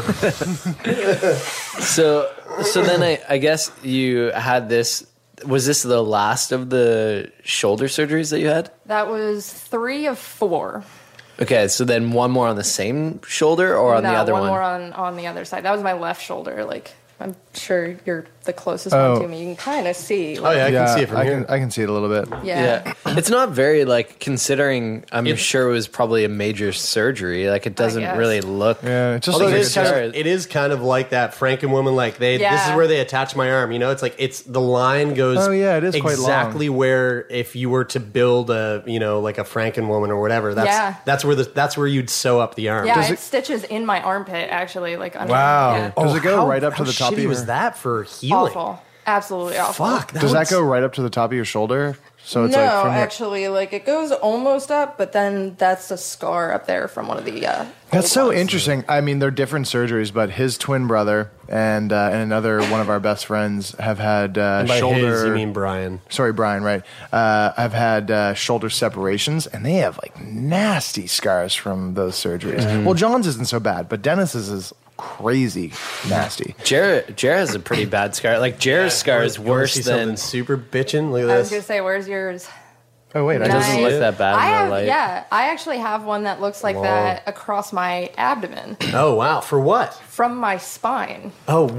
So then I guess you had this. Was this the last of the shoulder surgeries that you had? That was 3 of 4. Okay, so then one more on the same shoulder or on no, the other one one? more on the other side. That was my left shoulder. Like, I'm sure you're the closest Oh. one to me. You can kind of see. Oh, Like, yeah, I can see it from I here. I can see it a little bit. yeah. It's not very, like, considering I'm sure it was probably a major surgery. Like, it doesn't guess. really look. Yeah, it just Although looks it like is kind of like that Frankenwoman, like this is Yeah. where they attach my arm. It's like the line goes. Oh, yeah, it is quite exactly where if you were to build a like a Frankenwoman or whatever. That's where you'd sew up the arm. Yeah, it stitches in my armpit, actually. Like, under, Wow. Yeah. Does it go how- right up to how the top of shitty your- was that for healing? Awful. Absolutely awful. Fuck. Does that go right up to the top of your shoulder? So it's no, like from your, actually, like, it goes almost up, but then that's a scar up there from one of the That's so old ones. interesting. I mean, they're different surgeries, but his twin brother and another one of our best friends have had By shoulder. his, you mean Brian? Sorry, Brian. Right? I've had shoulder separations, and they have like nasty scars from those surgeries. Mm-hmm. Well, John's isn't so bad, but Dennis's is crazy nasty. Jared has a pretty bad scar. Like, Jared's scar is You wanna worse see than. something super bitching. Look I at was this. going to say, where's yours? Oh wait, It doesn't look that bad I in have, the light. yeah, I actually have one that looks like that across my abdomen Oh wow! For what? from my spine. Oh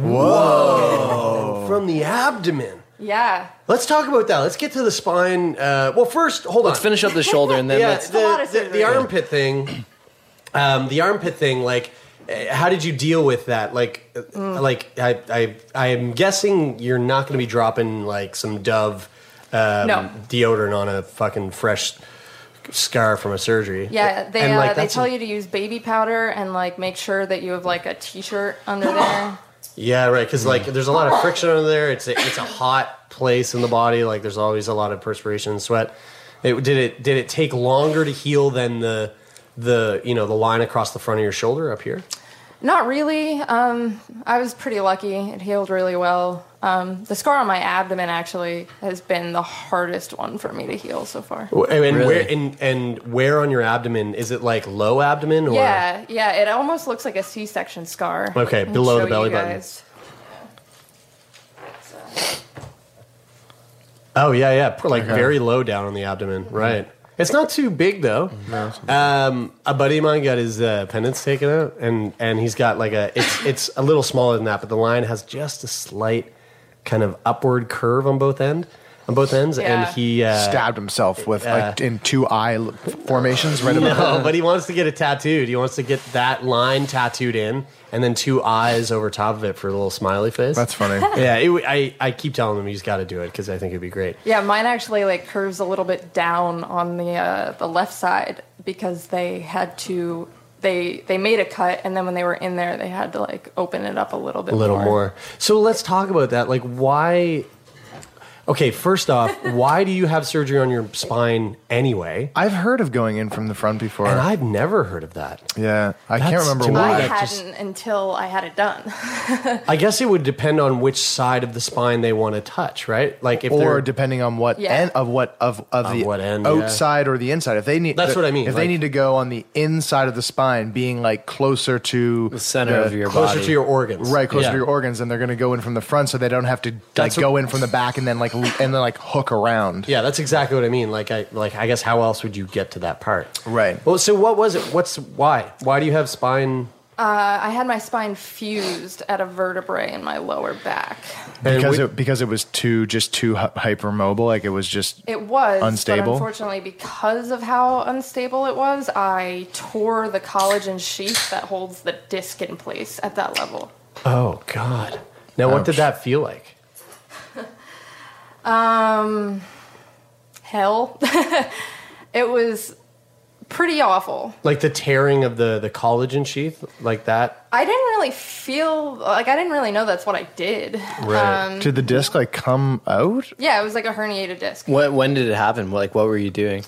whoa! From the abdomen. Yeah. Let's talk about that. Let's get to the spine. Well, first, hold on. Let's finish up the shoulder and then Yeah, let's. a lot of the surgery. armpit thing. The armpit thing. Like, how did you deal with that? Like, I am guessing you're not going to be dropping like some Dove No. deodorant on a fucking fresh scar from a surgery. Yeah, they And, like, they that's tell you to use baby powder and like make sure that you have like a t-shirt under there. Yeah, right. Because like, there's a lot of friction under there. It's a hot place in the body. Like, there's always a lot of perspiration and sweat. Did it take longer to heal than the line across the front of your shoulder up here? Not really. I was pretty lucky. It healed really well. The scar on my abdomen actually has been the hardest one for me to heal so far. And Really? where on your abdomen is it? Like low abdomen or Yeah. It almost looks like a C-section scar. Okay, Let me below show the belly you button. guys. Oh yeah. Like very low down on the abdomen. Right. It's not too big though. No. A buddy of mine got his appendix taken out, and he's got like it's a little smaller than that, but the line has just a slight kind of upward curve on both ends, Yeah. and he Stabbed himself with like in two eye formations right above. No, but he wants to get it tattooed. He wants to get that line tattooed in, and then 2 eyes over top of it for a little smiley face. That's funny. Yeah, I keep telling him he's got to do it because I think it'd be great. Yeah, mine actually like curves a little bit down on the left side because they had to. They made a cut, and then when they were in there, they had to like open it up a little bit. A little more. So let's talk about that. Like, why? Okay, first off, why do you have surgery on your spine anyway? I've heard of going in from the front before. And I've never heard of that. Yeah, I can't That's- remember to me, why. I that hadn't until I had it done. I guess it would depend on which side of the spine they want to touch, right? Like if Or they're depending on what Yeah. end of the what end, yeah. outside or the inside. If they need, That's what I mean, If like- they need to go on the inside of the spine, being like closer to The center of your closer body. to your organs, right, closer Yeah. to your organs, and they're going to go in from the front, so they don't have to That's go what- in from the back and then hook around. Yeah, that's exactly what I mean. I guess how else would you get to that part? Right. Well, so what was it? Why? Why do you have spine? I had my spine fused at a vertebrae in my lower back. Because it was too hypermobile, like it was just It was unstable. but unfortunately, because of how unstable it was, I tore the collagen sheath that holds the disc in place at that level. Oh God! Now, what did that feel like? Hell. It was pretty awful. Like the tearing of the collagen sheath, like that. I didn't really feel like I didn't really know that's what I did. Right. Did the disc come out? Yeah, it was like a herniated disc. When did it happen? Like, what were you doing?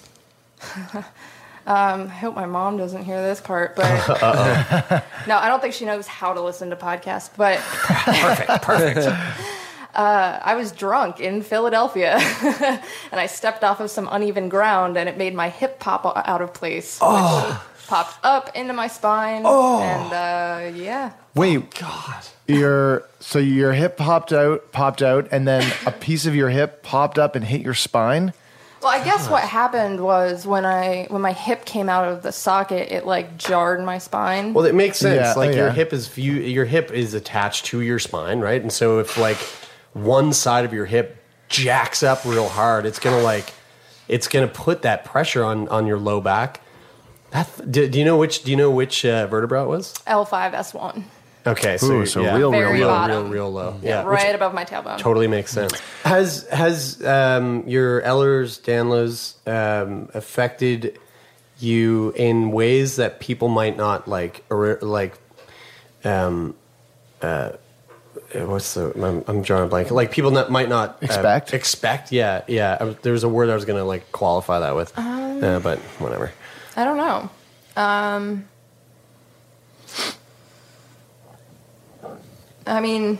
I hope my mom doesn't hear this part, but no, I don't think she knows how to listen to podcasts. But Perfect. I was drunk in Philadelphia, and I stepped off of some uneven ground, and it made my hip pop out of place. Oh. Popped up into my spine, and yeah. Wait, God. your hip popped out, and then a piece of your hip popped up and hit your spine. Well, I guess what happened was when my hip came out of the socket, it like jarred my spine. Well, it makes sense. Yeah, Like oh, your yeah. hip is attached to your spine, right? And so if like one side of your hip jacks up real hard, it's gonna put that pressure on your low back. Do you know which vertebra it was? L5S1. Okay, Ooh, so real Very low. bottom. real low. Yeah, which right above my tailbone. totally makes sense. Has your Ehlers-Danlos affected you in ways that people might not like? What's the? I'm drawing a blank. Like people that might not Expect? Expect. Yeah. There was a word I was gonna like qualify that with, but whatever. I don't know. I mean,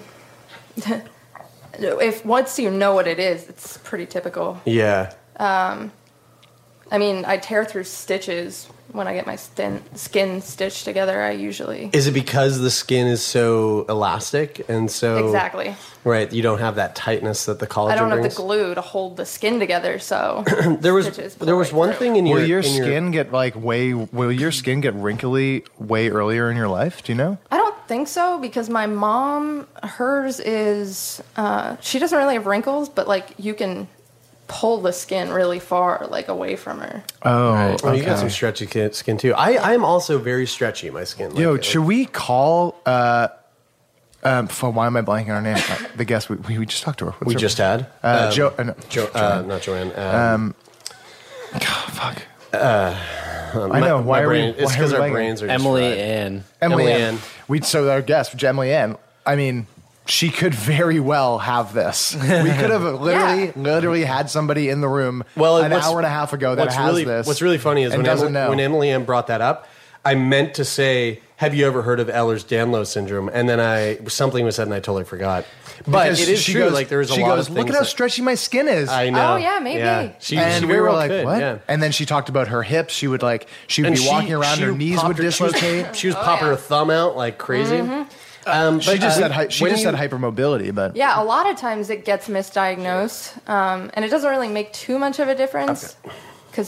if once you know what it is, it's pretty typical. Yeah. I mean, I tear through stitches when I get my skin stitched together. I usually Is it because the skin is so elastic and so exactly. right? You don't have that tightness that the collagen I don't have brings. the glue to hold the skin together, so There was stitches pull there was right one through. thing in Will your your in skin get will your skin get wrinkly way earlier in your life? Do you know? I don't think so because my mom, hers is she doesn't really have wrinkles, but like you can pull the skin really far like away from her. Oh, Oh, you got some stretchy skin too. I am also very stretchy. My skin. Yo, like, should we call? Why am I blanking on her name? The guest we just talked to her. What's we her- just had Jo. not Joanne. Fuck. I know. Why my are brain, we? It's Why are because we our blanking? brains are just Emily fried. Ann. Emily Emily Ann. Ann. So our guest, Emily Ann. I mean, she could very well have this. We could have literally had somebody in the room an hour and a half ago that has this. What's really funny is and doesn't know. when Emily Ann brought that up, I meant to say, "Have you ever heard of Ehlers-Danlos syndrome?" And then something was said, and I totally forgot. But Because it is she true. goes- like there's a she lot goes, of look things at how that- stretchy my skin is. I know. Oh, yeah, maybe. Yeah. She and very we were well like, could, what? Yeah. And then she talked about her hips. She would And be walking around, her knees would popped dislocate. She was popping yeah. her thumb out like crazy. She just said when hypermobility, but Yeah, a lot of times it gets misdiagnosed, and it doesn't really make too much of a difference because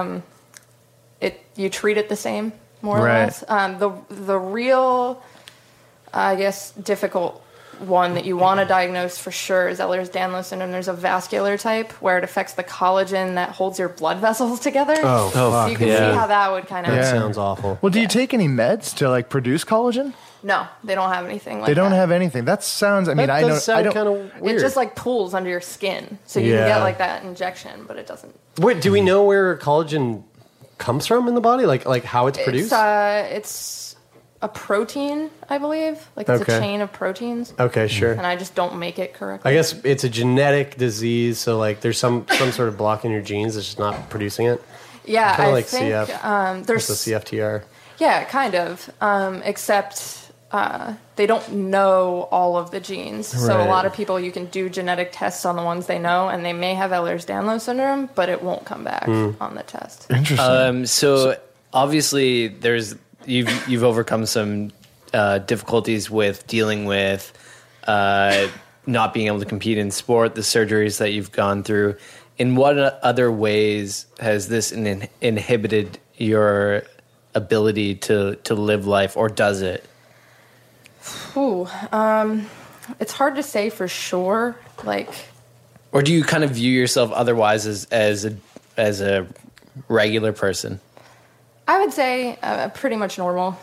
you treat it the same more or Right. less. The real, I guess, difficult one that you want to diagnose for sure is Ehlers-Danlos syndrome. There's a vascular type where it affects the collagen that holds your blood vessels together. Oh, so fuck. you can see how that would kind of. That sounds awful. well, do you take any meds to like produce collagen? No, they don't have anything like They don't that. have anything. That sounds. I mean, That I know. does sound I kind don't. of weird. It just like pools under your skin, so you can Yeah. get like that injection, but it doesn't. Wait, do we know where collagen comes from in the body? Like how it's produced? It's a protein, I believe. Like it's Okay. a chain of proteins, Okay, sure. and I just don't make it correctly. I guess it's a genetic disease, so like there's some sort of block in your genes that's just not producing it. Yeah, Kinda I like think CF. there's It's the CFTR. yeah, kind of. Except they don't know all of the genes, so a Right. lot of people you can do genetic tests on the ones they know, and they may have Ehlers-Danlos syndrome, but it won't come back on the test. Interesting. So obviously, you've overcome some difficulties with dealing with not being able to compete in sport, the surgeries that you've gone through. In what other ways has this inhibited your ability to live life, or does it? Ooh, it's hard to say for sure. Like, Or do you kind of view yourself otherwise as a regular person? I would say pretty much normal.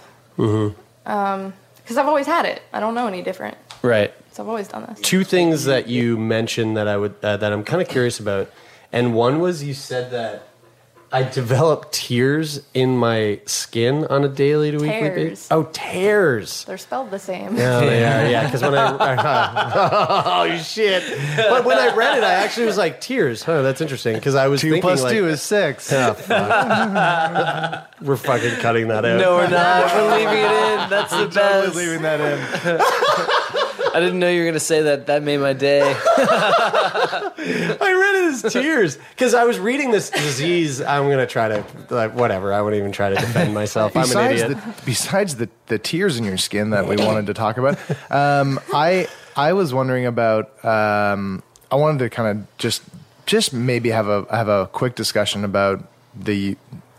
Because I've always had it. I don't know any different. Right. So I've always done this. Two things that you mentioned that I would that I'm kind of curious about, and one was you said that I develop tears in my skin on a daily to weekly Tears. basis. Oh, tears. They're spelled the same. Yeah, they are. Yeah, because when oh shit! But when I read it, I actually was like, tears. Huh, that's interesting. Because I was 2 thinking plus like, 2 is 6. oh, fuck. We're fucking cutting that out. No, we're not. We're leaving it in. That's the Totally best. leaving that in. I didn't know you were going to say that. That made my day. I read it as tears because I was reading this disease. I'm gonna try to whatever. I wouldn't even try to defend myself. I'm an idiot. Besides the tears in your skin that we wanted to talk about, I was wondering about. I wanted to kind of just maybe have a quick discussion about the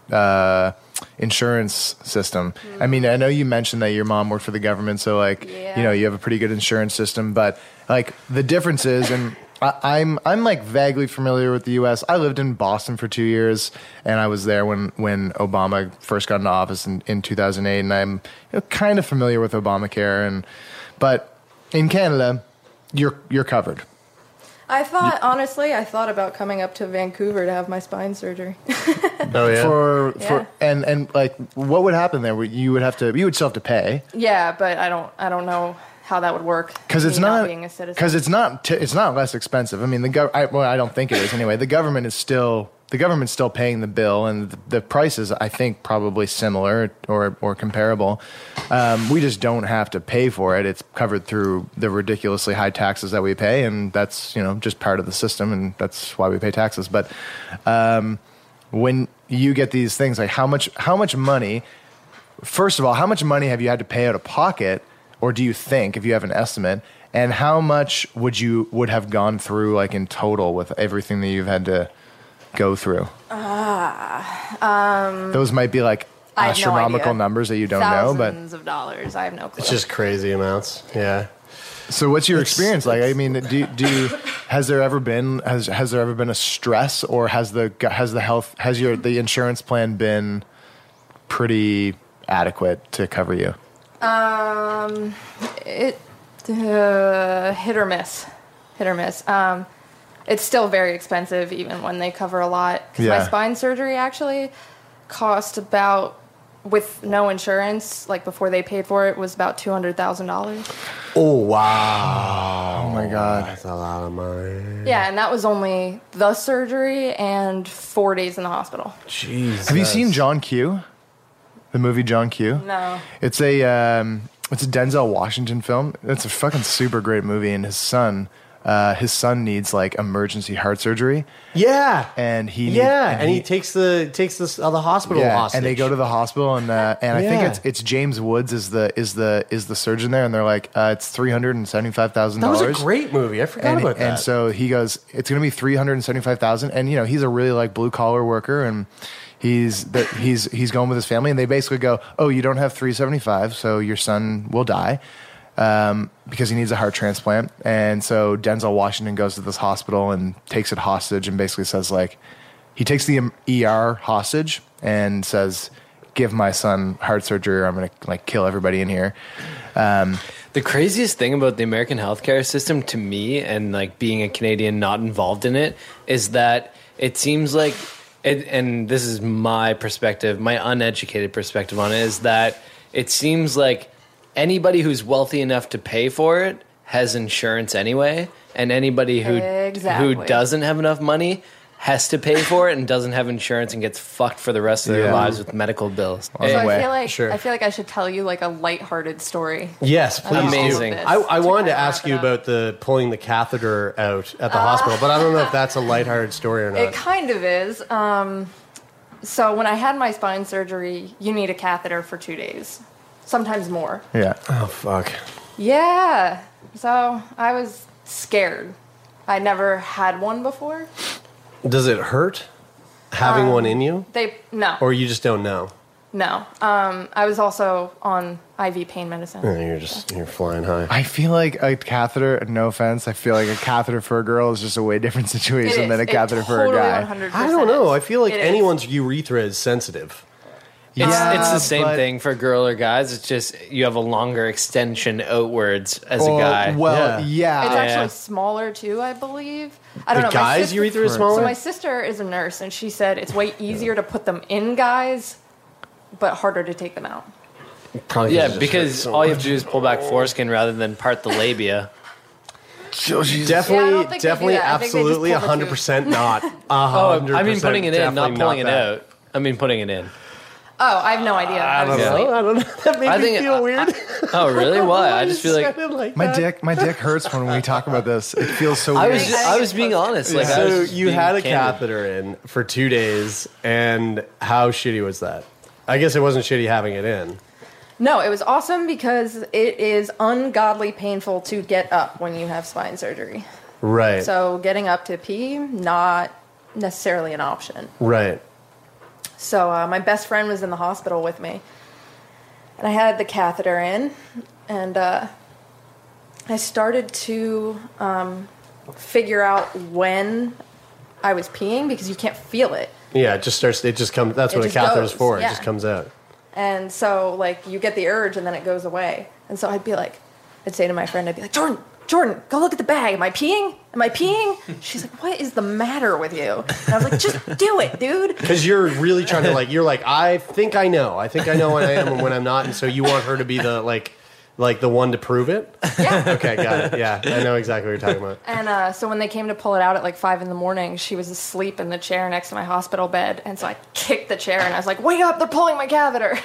insurance system. I mean, I know you mentioned that your mom worked for the government, so like you have a pretty good insurance system, but like the difference is, and I'm like vaguely familiar with the U.S. I lived in Boston for 2 years, and I was there when Obama first got into office in 2008, and I'm kind of familiar with Obamacare, but in Canada, you're covered. I thought about coming up to Vancouver to have my spine surgery. Oh yeah. For and like what would happen there? You would still have to pay. Yeah, but I don't know how that would work Because it's me not being a citizen. because it's not less expensive. I mean, I don't think it is anyway. The government's still paying the bill, and the price is, I think, probably similar or comparable. We just don't have to pay for it. It's covered through the ridiculously high taxes that we pay, and that's just part of the system, and that's why we pay taxes. But when you get these things, like how much money? First of all, how much money have you had to pay out of pocket? Or do you think, if you have an estimate, and how much would have gone through, like in total, with everything that you've had to go through? Those might be like I have no astronomical idea. numbers that you don't know, but Thousands of dollars. I have no clue. It's just crazy amounts. Yeah. so what's your experience like? I mean, has there ever been a stress, or has the insurance plan been pretty adequate to cover you? It hit or miss. It's still very expensive, even when they cover a lot. 'Cause my spine surgery actually cost about, with no insurance, like before they paid for it, was about $200,000. Oh wow. Oh my God. That's a lot of money. Yeah, and that was only the surgery and 4 days in the hospital. Jeez. Have you seen John Q? The movie John Q? No. It's a Denzel Washington film. It's a fucking super great movie, and his son his son needs like emergency heart surgery. Yeah, and he takes the hospital hostage. and they go to the hospital, and I think it's James Woods is the surgeon there, and they're like, it's $375,000. That was a great movie. I forgot about that. And so he goes, it's going to be $375,000, and he's a really like blue collar worker, and he's going with his family, and they basically go, oh, you don't have $375, so your son will die. Because he needs a heart transplant. And so Denzel Washington goes to this hospital and takes it hostage and basically says, like, he takes the ER hostage and says, give my son heart surgery or I'm going to like kill everybody in here. The craziest thing about the American healthcare system to me, and like being a Canadian not involved in it, is that it seems like, and this is my perspective, my uneducated perspective on it, is that it seems like anybody who's wealthy enough to pay for it has insurance anyway, and anybody who doesn't have enough money has to pay for it and doesn't have insurance and gets fucked for the rest of their lives with medical bills. So I feel like I should tell you like a lighthearted story. Yes, please. Amazing. I wanted to ask you about the pulling the catheter out at the hospital, but I don't know if that's a lighthearted story or not. It kind of is. So when I had my spine surgery, you need a catheter for 2 days. Sometimes more. Yeah. Oh, fuck. Yeah. So I was scared. I never had one before. Does it hurt having one in you? No. Or you just don't know? No. I was also on IV pain medicine. You're flying high. I feel like a catheter, no offense, I feel like a catheter for a girl is just a way different situation than a catheter for a guy. 100% I don't know. I feel like anyone's urethra is sensitive. It's the same thing for girl or guys. It's just you have a longer extension outwards as a guy. Well, It's actually smaller too, I believe. I don't know. The guy's urethra is smaller? So my sister is a nurse, and she said it's way easier to put them in guys, but harder to take them out. Probably because all you have to do is pull back foreskin rather than part the labia. Definitely, absolutely, 100% not. 100%. I mean putting it in, not pulling it out. I mean putting it in. Oh, I have no idea. I don't know. That made me feel weird. Oh, really? Why? I just feel like my dick hurts when we talk about this. It feels so weird. I was being honest. Like, so you had a catheter in for 2 days, and how shitty was that? I guess it wasn't shitty having it in. No, it was awesome because it is ungodly painful to get up when you have spine surgery. Right. So getting up to pee, not necessarily an option. Right. So my best friend was in the hospital with me, and I had the catheter in, and I started to figure out when I was peeing because you can't feel it. Yeah, it just comes. That's what a catheter is for. Yeah. It just comes out. And so, like, you get the urge, and then it goes away. And so I'd say to my friend, I'd be like, Jordan, go look at the bag. Am I peeing? She's like, what is the matter with you? And I was like, just do it, dude. Because you're really trying to, you're like, I think I know when I am and when I'm not. And so you want her to be the, like the one to prove it? Yeah. Okay, got it. Yeah, I know exactly what you're talking about. And so when they came to pull it out at 5 a.m, she was asleep in the chair next to my hospital bed. And so I kicked the chair and I was like, wake up, they're pulling my catheter.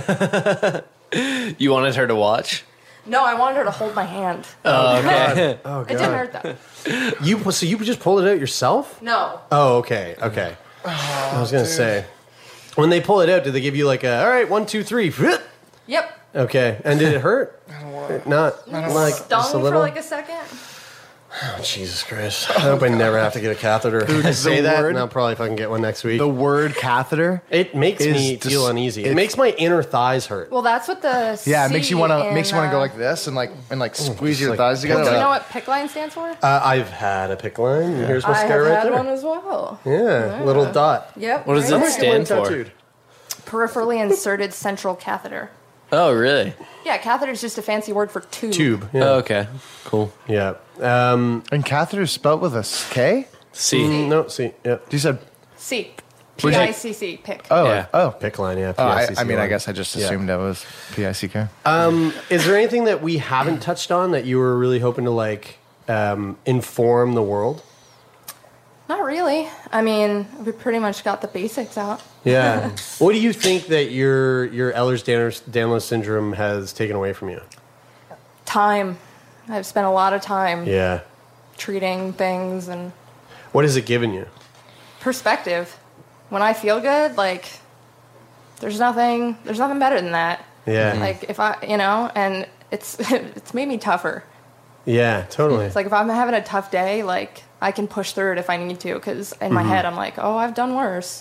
You wanted her to watch? No, I wanted her to hold my hand. Oh, okay. Oh, God. It didn't hurt though. So you just pulled it out yourself? No. Oh, okay. I was going to say, when they pull it out, did they give you all right, 1, 2, 3. Yep. Okay. And did it hurt? Not stung just a little? for a second. Oh, Jesus Christ. I hope I never have to get a catheter. I say that, and I'll probably fucking get one next week. The word catheter, it makes me feel uneasy. It makes my inner thighs hurt. Well, that's what the it makes you want to go like this and squeeze your thighs together. Do you know what PICC line stands for? I've had a PICC line. Here's my scar right there. I have had one as well. Yeah, little dot. Yep. What does it stand for? Peripherally inserted central catheter. Oh, really? Yeah, catheter is just a fancy word for tube. Tube. Yeah. Oh, okay. Cool. Yeah. And catheter is spelled with a K? C. No, C. Yeah. You said C. PICC. PICC. Oh, Yeah. PICC line. Yeah. I mean, I guess I just assumed that was PICK. Is there anything that we haven't touched on that you were really hoping to inform the world? Not really. I mean, we pretty much got the basics out. Yeah. What do you think that your Ehlers-Danlos syndrome has taken away from you? Time. I've spent a lot of time. Yeah. treating things and What has it given you? perspective. When I feel good, like there's nothing better than that. Yeah. Like if I, and it's made me tougher. Yeah, totally. It's like if I'm having a tough day, like I can push through it if I need to, because in my head I'm like, oh, I've done worse.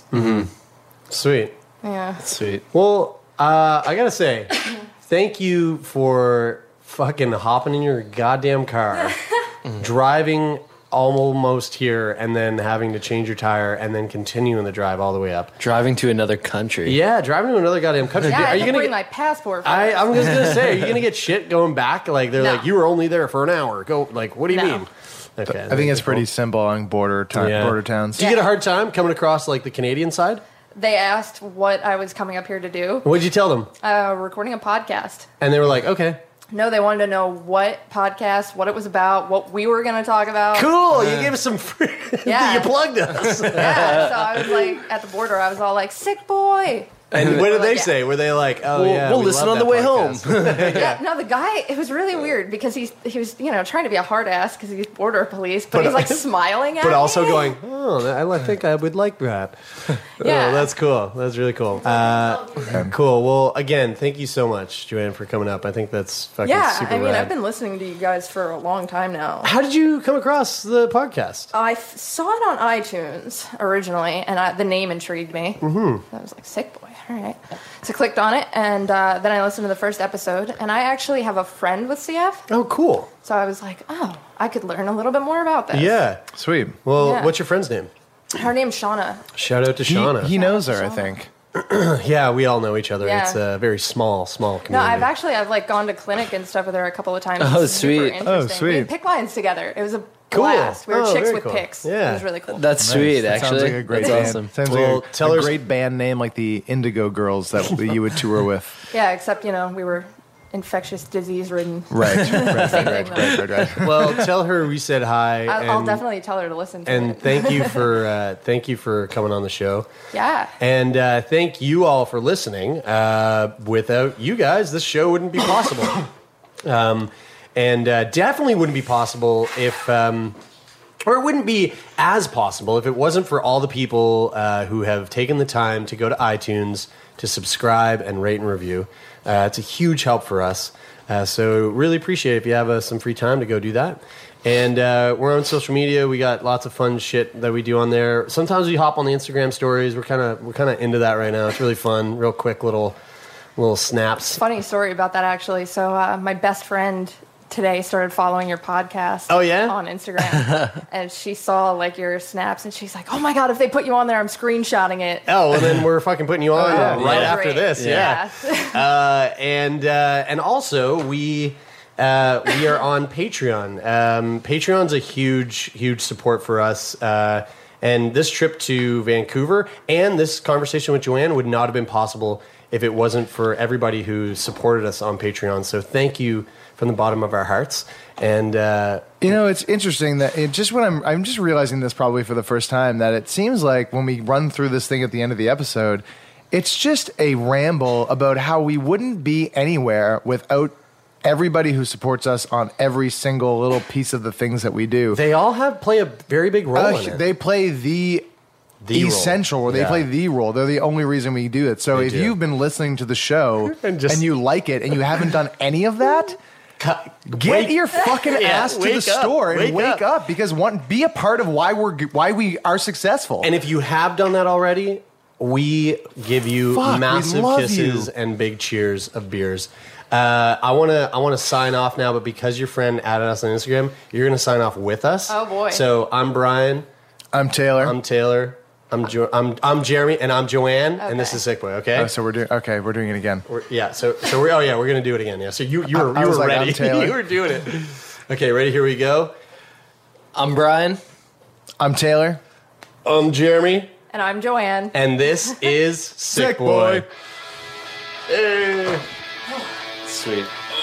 Sweet. Yeah. Sweet. Well, I gotta say, thank you for fucking hopping in your goddamn car, driving almost here, and then having to change your tire, and then continuing the drive all the way up. Driving to another country. Yeah, driving to another goddamn country. Yeah, Are I you can gonna bring get? my passport. For I'm just gonna say, are you gonna get shit going back? Like they're No. like, you were only there for an hour. Go. Like, what do you No. mean? Okay, I think it's pretty simple on border towns. Do you get a hard time coming across like the Canadian side? They asked what I was coming up here to do. What'd you tell them? Recording a podcast. And they were like, okay. No, they wanted to know what podcast, what it was about, what we were going to talk about. Cool, you gave us some free. Yeah. You plugged us. Yeah, so I was like, at the border, I was all like, sick boy. And what did they Yeah. say? Were they like, oh yeah, we'll we listen love on the that way home. podcast. Yeah, no, the guy, it was really weird because he was, trying to be a hard ass because he's border police, but he's like smiling at me. But also going, oh, I think I would like that. Yeah. Oh, that's cool. That's really cool. Cool. Well, again, thank you so much, Joanne, for coming up. I think that's fucking super I mean, rad. I've been listening to you guys for a long time now. How did you come across the podcast? I saw it on iTunes originally, and the name intrigued me. Mm-hmm. I was like, sick boy, all right. So I clicked on it, and then I listened to the first episode, and I actually have a friend with CF, Oh, cool. so I was like, oh, I could learn a little bit more about this. Yeah. Sweet. Well, Yeah. what's your friend's name? Her name's Shauna. Shout out to Shauna. He knows her, I think. Yeah, we all know each other. Yeah. It's a very small community. No, I've like gone to clinic and stuff with her a couple of times. Oh, It's super sweet. interesting. Oh, We sweet. had pick lines together. It was a Cool. blast. We were Oh, chicks very with cool. picks. Yeah. It was really cool. That's sweet, That actually. sounds like a great That's band. awesome. Sounds Well, like tell a her- great band name like the Indigo Girls that you would tour with. Yeah, except, we were infectious disease ridden. Right. Right. Well, tell her we said hi. I'll and- definitely tell her to listen to And it. thank you for coming on the show. Yeah. And thank you all for listening. Without you guys, this show wouldn't be possible. And definitely wouldn't be possible if, or it wouldn't be as possible if it wasn't for all the people who have taken the time to go to iTunes to subscribe and rate and review. It's a huge help for us. So really appreciate it if you have some free time to go do that. And we're on social media. We got lots of fun shit that we do on there. Sometimes we hop on the Instagram stories. We're kind of into that right now. It's really fun. Real quick little snaps. Funny story about that, actually. So my best friend today started following your podcast. Oh, yeah? On Instagram. And she saw like your snaps and she's like, oh my God, if they put you on there, I'm screenshotting it. Oh, and then we're fucking putting you on right Oh, after great. this. Yeah. And also we are on Patreon. Patreon's a huge support for us. And this trip to Vancouver and this conversation with Joanne would not have been possible if it wasn't for everybody who supported us on Patreon. So thank you from the bottom of our hearts. And It's interesting that I'm just realizing this probably for the first time, that it seems like when we run through this thing at the end of the episode, it's just a ramble about how we wouldn't be anywhere without everybody who supports us on every single little piece of the things that we do. they all play a very big role in it. They play the role. essential role. They Yeah. play the role. They're the only reason we do it. So They if do. you've been listening to the show And and you like it and you haven't done any of that, get your fucking ass to the wake up. store and Wake wake up, because be a part of why we are successful. And if you have done that already, we give you Fuck, we massive love kisses you. and big cheers of beers. I wanna sign off now, but because your friend added us on Instagram, you're gonna sign off with us. Oh, boy. So I'm Brian. I'm Taylor. I'm Taylor. I'm Jeremy, and I'm Joanne, and this Okay. is Sick Boy. Okay. So we're doing it again. We're gonna do it again. Yeah. So you were I was like, ready. I'm Taylor. You were doing it. Okay. Ready? Here we go. I'm Brian. I'm Taylor. I'm Jeremy, And I'm Joanne. and this is Sick Sick Boy. Boy. Hey. Sweet.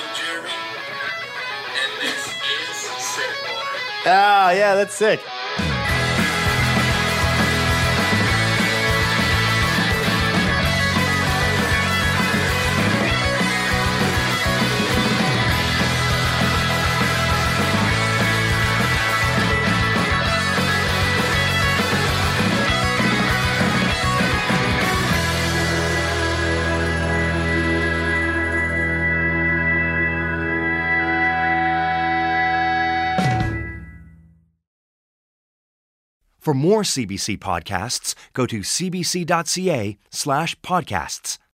Ah, yeah, that's sick. For more CBC podcasts, go to cbc.ca/podcasts.